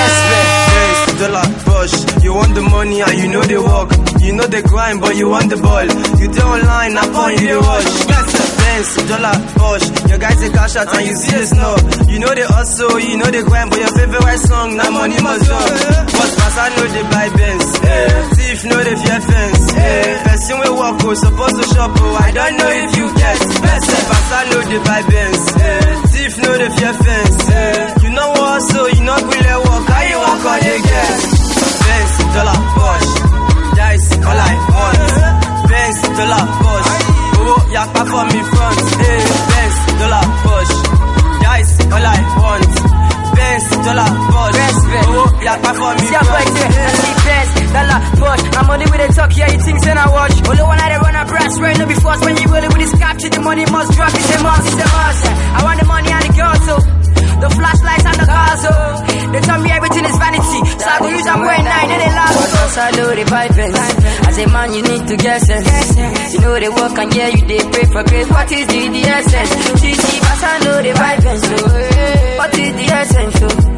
Respect, dollar, push. You want the money and you know the work. You know the grind, but you want the ball. You do online, I point you the watch. Benz, dollar, push. Your guys they cash out and you see the snow. You know the hustle, you know the grind, but your favorite song, now money must go. What's pass, I know they buy Benz. Thief know the fear fence. Person we walk, oh, supposed to shop, oh, I don't know if you get. Pass, I know they buy Benz. Thief know the fear fence. You know what, so you know really walk, how you walk on the gas. Benz, dollar, push. Dice, all I want. Benz, dollar, push. Oh, yakpa for me front. Benz, dollar, push. Dice, all I want. Benz, dollar, push. Oh, yakpa for me front. I see Benz, dollar, push. I'm only with the talk, yeah, you think then I watch. Only one I they run a brass, right? No be forced when you really with this capture, the money must drop. It's a must, it's a must. I want the money and the girl too. The flashlights and the cars, oh. They tell me everything is vanity, so I go use them when I need it last. Cause I know the vibes. As a man, you need to get sense. You know they work and yeah, you they pray for grace. What is the essence? GG, but I know the vibes. What is the essence?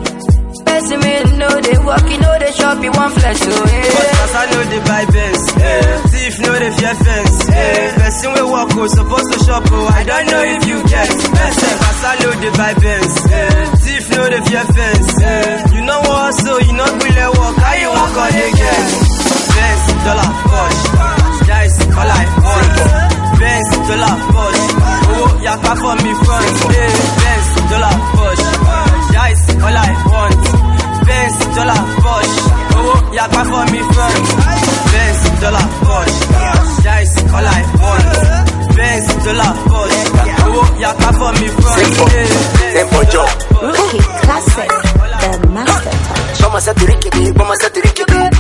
Person me know they work, you know they shop, you want flesh. Cause I know the vibes. Thief know the fear fence. Person we walk, oh, supposed to shop, oh, I don't know if you get. Cause I know the vibes. Thief know the fear fence. You know what, so you know really walk, how you walk on the gas. Benz, dollar, push. Dice, all I want. Benz, dollar, push. Oh, yakpa for me front. Benz, dollar, push. Dice, all I want. Benz, dollar, push. Oh, yakpa for me front. Benz, dollar, push. Dice, all I want. Benz, dollar, push. Oh, yakpa for me front. Simple job. Rookie classic, the master touch. Mama said to Ricky, mama said to Ricky.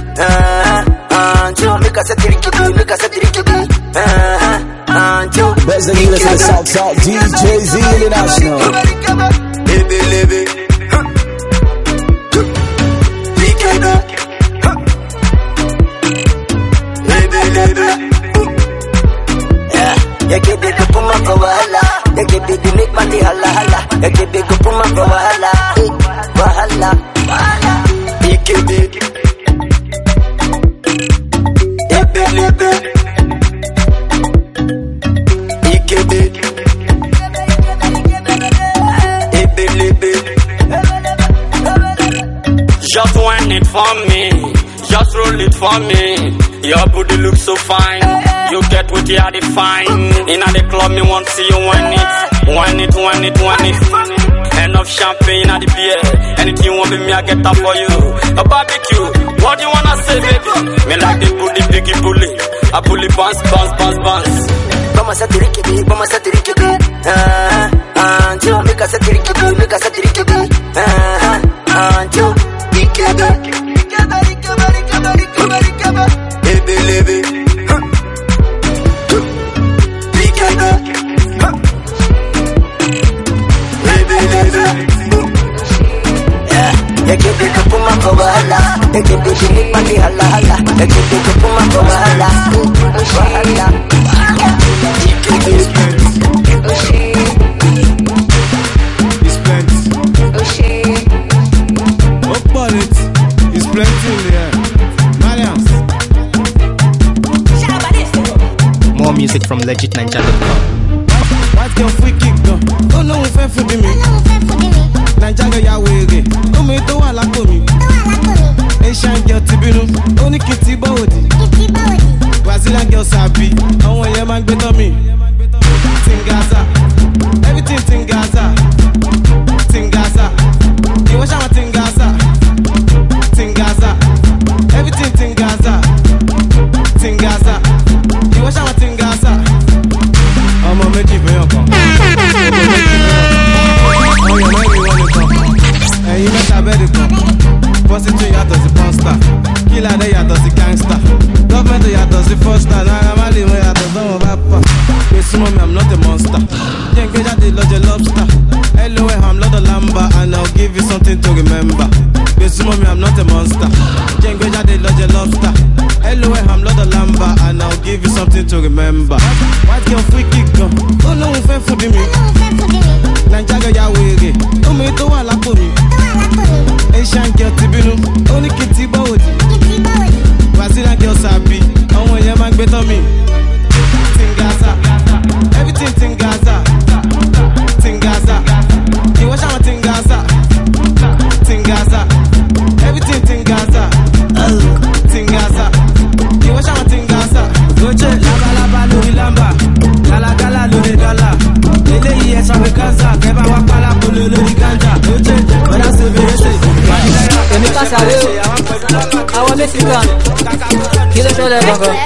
Make us a tricky, make us a tricky. Best that you listen to South DJ Z International. Baby, baby. You get big up on my wahala. You get big make money hala hala. You get big up on my wahala. Wahala, wahala. You get big. Just wind it for me, just roll it for me. Your booty looks so fine, you get what you are define. In the club, me want to see you wind it, wind it, wind it, wind it. Enough champagne at the beer, anything you want me, I get up for you. A barbecue, what do you wanna say, baby? Me like the booty, biggie bully, a bully bounce, bounce, bounce, bounce. Mama said to Ricky, mama said to Ricky. Make us a tricky, make us a tricky. legitninja.com. White girl free kick gan. Ó lóun fẹ́ fún mi. Naija girl ya wèrè. Omi tó wà lápò mi. Asian girl ti bínú. Ó ní kí n ti bọ́ òdì. Brazilian girl sàbí. Àwọn èèyàn máa ń gbé tán mi. Tingaza. Everything Tingaza. Tingaza. Ìwọ ṣáà Tingaza. Tingaza. Everything Tingaza. Tingaza. Ìwọ ṣáà Tingaza. Ọmọ méjì fẹ́yàn kan. Ọyàn mẹ́rin wọ́n nìkan. Ẹ̀yin mẹ́ta bẹ́ẹ̀dì kan. Prostitute yàtọ̀ sí pọ́nstà. Kíládé yàtọ̀ sí gángstà. Gọ́ọ̀mẹ̀ntì yàtọ̀ sí fọ́stà. Náírà má lè mú yàtọ̀ sọ́wọ́n bá pa. Pé súnmọ́ mi, I'm not a monster. Jẹ́ ń gbé jáde lọ́jọ́ lobster. LOL, I'm not a lamba and I'll give you something to remember. Pé súnmọ́ mi, I'm not a monster. Jẹ́ ń gbé jáde lọ́jọ́ lobster. LOL, I'm not a lamba and I'll give you something to remember. White girl free kick gan. Ó lóun fẹ́ fún mi. Naija girl ya wèrè. Omi tó wà lápò mi. Asian girl ti bínú. Ó ní kí n ti bọ́ òdì. Brazilian girl sàbí. Àwọn èèyàn máa ń gbé tán mi. Tingaza. Everything Tingaza. Tingaza. Ìwọ ṣáà Tingaza. Tingaza. Everything Tingaza. Tingaza. Ìwọ ṣáà Tingaza. Goje labalábá lórí lámbà. Gálágálá lórí dọ́là. Eléyìí ẹ̀ sọ pé kánsà. Kẹ́bà wá pálápolo lórí gánjà. Goje bọ́dá ṣe bèrè ṣe. Èmi ká sáré o. Àwọn Mexican. Kí ló ṣẹlẹ̀ gangan?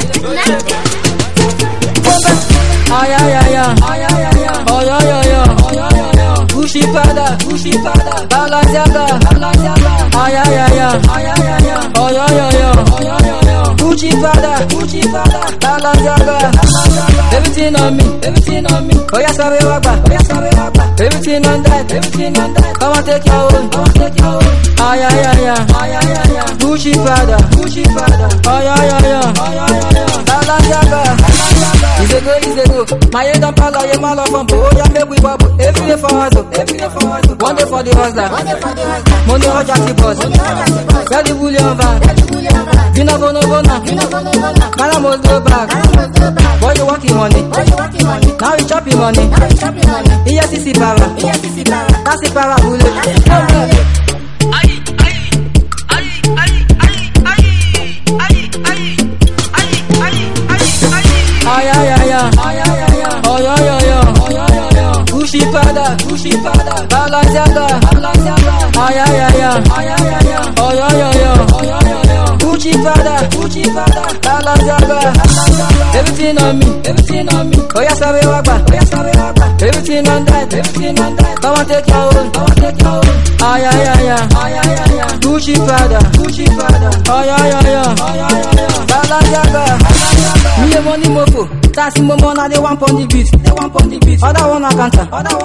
Ayayaya. Oyayaya. Gucci Prada. Balenciaga. Ayayaya. Oyayaya. Gucci Prada. Balenciaga. Everything on me. Oya sabe wagba. Everything on that. Come and take your own. Ayayaya. Gucci Prada. Ayayaya. Balenciaga. Is a go. My head on pala, yeah, my love from Boya, make we bubble. Every day for hustle. One day for the hustler. Money hot at the boss. Get the bullion van. Vina bono. Man, I must go back. Boy, you working money. Now you chopping money. ESCC para. That's the para bullet. Ayayaya. Gucci Prada. Balenciaga. Ayayaya. Gucci Prada. Balenciaga. Everything on me. Oya sabe wagba. Everything on that. Come and take your own. Ayayaya. Gucci Prada. Ayayaya. Balenciaga. Me a money mofo. That's the moment now they want on the beat. Other one a canter.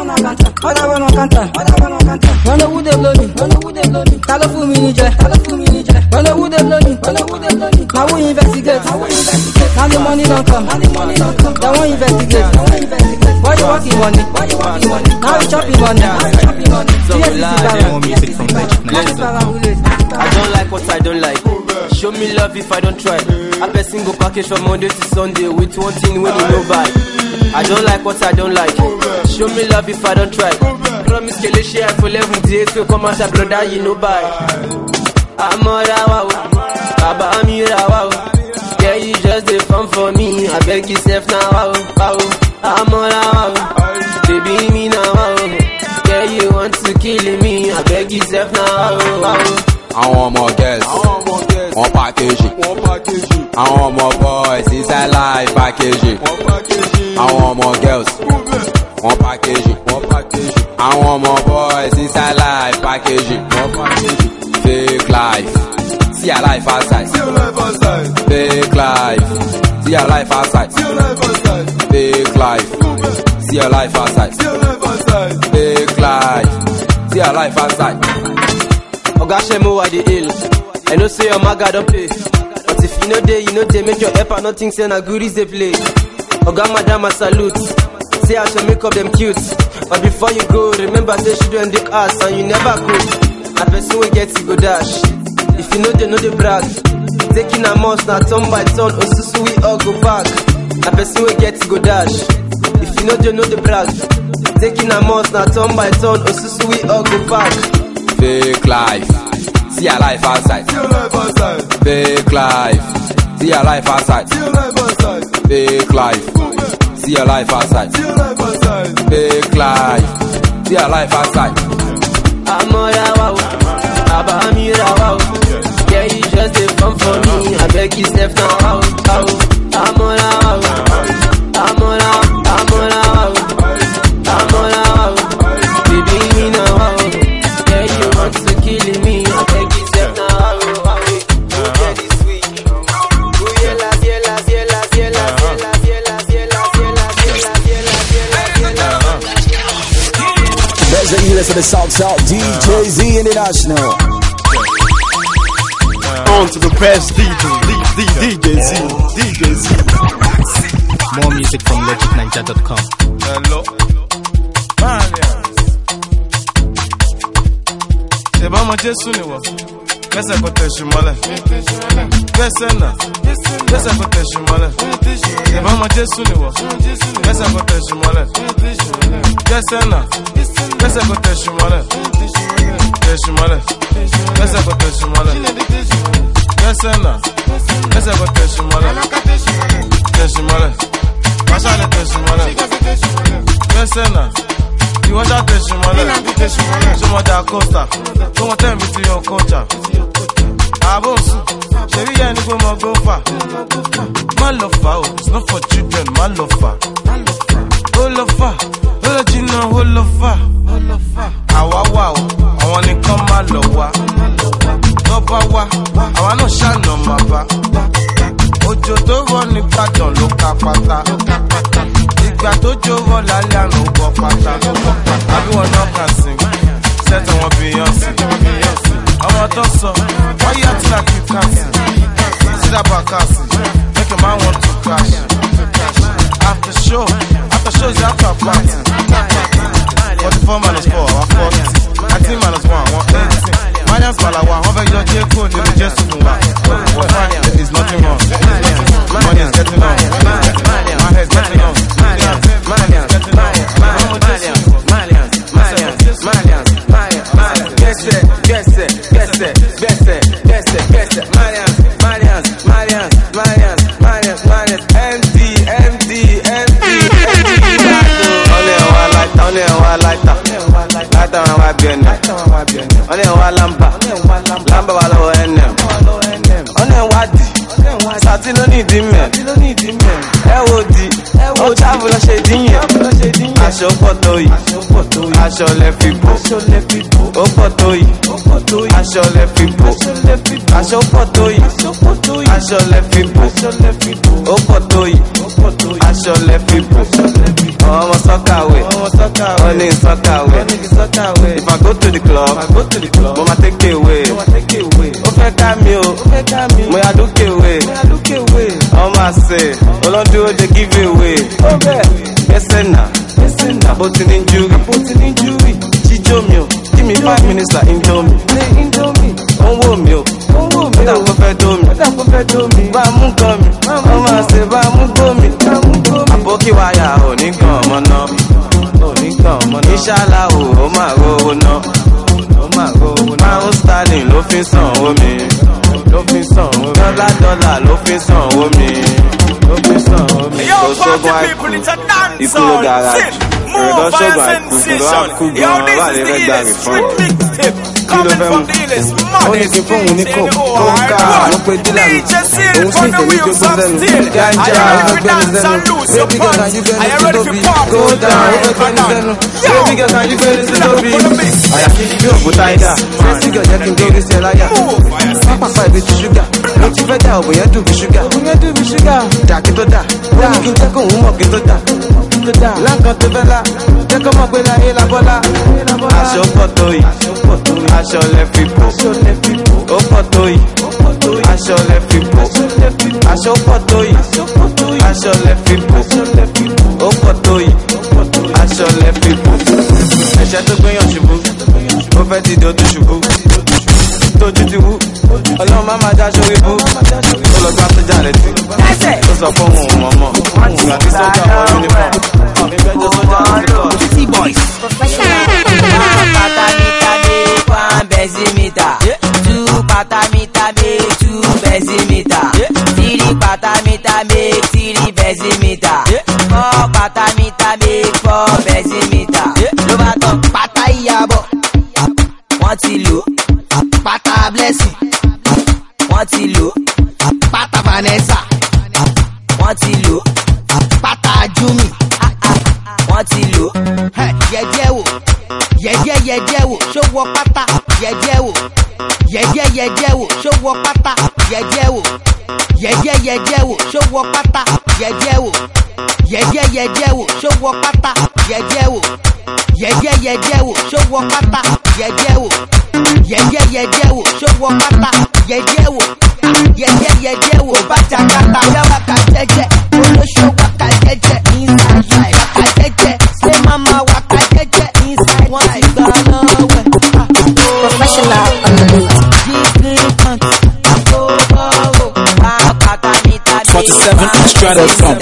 Run the wood they blow me. Talo for me nije. Run the wood they blow me. Now we investigate. Now the money don't come. They won't investigate. Why you working money? Now you chopping money. So more music from legitninja.com. I don't like what I don't like. Show me love if I don't try. A person go package from Monday to Sunday with one thing when you know buy. I don't like what I don't like. Show me love if I don't try. Promise que les chiens for 11 days to come out a brother you know buy. Amora wow, Baba Amira wow. Yeah, you just the fun for me. I beg yourself now wow. Amora wow, baby me now wow. Yeah, you want to kill me. I beg yourself now wow. I want more girls. One package. I want more boys. Inside life package. I want more girls. One package. I want more boys. Inside life package. Fake life. See your life outside. Fake life. See your life outside. Fake life. See your life outside. Fake life. See your life outside. Oga Shemo at the hill. I know say your maga don't pay. But if you know they make your help and nothing say na goodies they play. Oga madam I salute. Say I shall make up them cute. But before you go, remember say she doing the ass and you never cook. A person will get to go dash. If you know they brag. Taking a mouse now turn by turn, Osusu we all go back. I person we get to go dash. If you know the brag. Taking a month now turn by turn. Osusu we all go back. Fake life. See your life outside. Fake life. See your life outside. Fake life. See your life outside. Fake life. See your life outside. Amora wow, Abamira wow. Yeah, you just a fun for me. I beg you step now out. Amora wow, Amora wow, Amora wow. Baby me now wow. Yeah, you want to kill me. I beg you step now out. Get it sweet. There's the illest of the South DJ Z International. On to the best DJ Z. More music from legitninja.com. Hello. C'est pas mon Jésus, ni wa. Qu'est-ce que t'es chumale? Qu'est-ce que t'es chumale? C'est pas mon Jésus, ni wa. Qu'est-ce que t'es chumale? Qu'est-ce que t'es chumale? T'es chumale. Qu'est-ce que t'es chumale? Qu'est-ce que t'es chumale? T'es chumale. Machale t'es chumale. Qu'est-ce que you want that shimale? Show me that coaster. Come on, tell me to your culture. Abosu, Sherry and go more go far. Man love far, it's not for children. Man love far. Oh love far, oh Gina, oh love far. Awa wow, I wanna come my lowa. Toba wa, I wanna shine on my back. Ojo to run ní Ìbàdàn ló ká pátá. Ìgbà tó jówó lálẹ́ àná ó bọ́ pátá. Àbí wọn náà kà sí, sẹ́tọ̀ wọn Beyonce. Ọmọ tó sọ, why you acting like you can't see? Sídà Bàkàsì, make a man want to crash. After show is after party. 44 minus 4, I'm 40. 19 minus 1, 180. Minus Malawa, over your J-Code, you just fine, there is nothing wrong. Money is getting on. My head's getting on. Lamba wala o enem. One wadi. Sati no need him. E wo di. O travel lo se diyan. Aṣọ photo yi. Aṣọ le fipo. O photo yi. Aṣọ le fipo. Aṣọ photo yi. Aṣọ le fipo. O photo yi. Aṣọ le fipo. Ọmọ sọkawe. Oni sọkawe. If I go to the club, mama take it away. O fẹ́ ká mi o, mo ya dúkè away. Ọmọ àṣẹ, olóńdúró dey give away. Gbẹ́sẹ̀ náà, àpótí ní júwì. Jíjó mi o, give me 5 minutes like Indomie. Ó ń wò mí o, nígbà kó fẹ́ dó mi. Bá a mú gan mi, ọmọ àṣẹ bá a mú gbó mi. Àbókí wáyà ò ní gan ọmọ náà. Inshallah o máa rówó ná. Pound sterling ló fi sanwó mi. Dọ́là ló fi sanwó mi. Kò sógun àìkú, ikú ló garage. Ìrìndọ́ sógun àìkú, ìrìndọ́ àkú gan-an wà lè fẹ́ gbà mí fún mi. Kí ló fẹ́ mú? Ó ní kí fóun ní kò, ó ń ká àwọn pé dílà mi. Òun sì tẹ̀lé gbogbo sẹ́nu. Ganja ó fẹ́ gbẹ́ni sẹ́nu. Baby girl can you gbẹ́ni sí tóbi? Go down ó fẹ́ gbẹ́ni sẹ́nu. Baby girl can you gbẹ́ni sí tóbi? Àyà kí ni yóò bó táyà? Sẹ́sì girl jẹ́ kí n gbórí sí ẹ láyà. Pápápá ibi ti ṣúgà. Mo ti fẹ́ dà òbò yẹn dùn bí ṣúgà. Dà kí tó dà. Ó ní kí n jẹ́ kóun mọ̀ kí tó dà. Láǹkan tó fẹ́ la, jẹ́ kó mọ̀ pé láyé la bọ́lá. Aṣọ pọ̀tò yìí, aṣọ lẹ fi bò. Ó pọ̀tò yìí, aṣọ lẹ fi bò. Aṣọ pọ̀tò yìí, aṣọ lẹ fi bò. Ó pọ̀tò yìí, aṣọ lẹ fi bò. Ẹ̀ṣẹ̀ tó gbéyàn ṣubú, ó fẹ́ ti dòdò ṣubú. tójú ti wú. Ọlọ́run má máa já sórí bú. Ó lọ gbá sójà létí. Ó sọ fún òun mọ̀mọ́. Ìgbà tí sójà wọ uniform. Ọ̀mí bẹ́jọ́ sójà létí lọ. T-boys. Pata mita make one bezimeter. 2 pata mita make 2 bezimeter. 3 pata mita make 3 bezimeter. 4 pata mita make 4 bezimeter. Ló bá tán pátá ìyàbọ̀. Wọ́n ti lò. Pátá blessing. Wọ́n ti lò. Pátá Vanessa. Wọ́n ti lò. Pátá Jumi. Wọ́n ti lò. Yẹ̀jẹ̀ wò. Yẹ̀jẹ̀ wò. Ṣó wọ pátá. Yẹ̀jẹ̀ wò. Yẹ̀jẹ̀ wò. Ṣó wọ pátá. Yẹ̀jẹ̀ wò. Yẹ̀jẹ̀ wò. Ṣó wọ pátá. Yẹ̀jẹ̀ wò. Yẹ̀jẹ̀ wò. Ṣó wọ pátá. Yẹ̀jẹ̀ wò. Yẹ̀jẹ̀ wò. Ṣó wọ pátá. Yẹ̀jẹ̀ wò. Yẹ̀jẹ̀ wò. Ṣó wọ pátá. Yẹ̀jẹ̀ wò. Yẹ̀jẹ̀ wò. Bàjá kàtà. Yàrá kà jẹ́jẹ́. Olóṣó wà kà jẹ́jẹ́. Inside life. Wà kà jẹ́jẹ́. Say mama wà kà jẹ́jẹ́. Inside life. Professional on the beat. 47 Strato.com.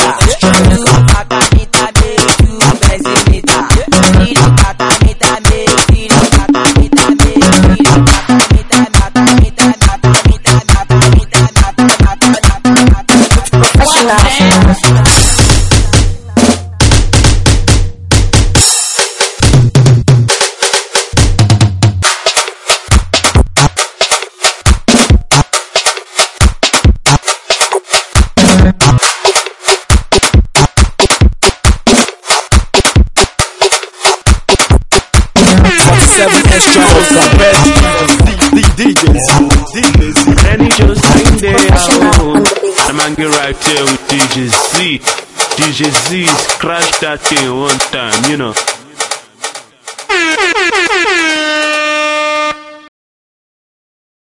And he just sing there. The man get right there with DJ Z. DJ Z crash that thing one time, you know.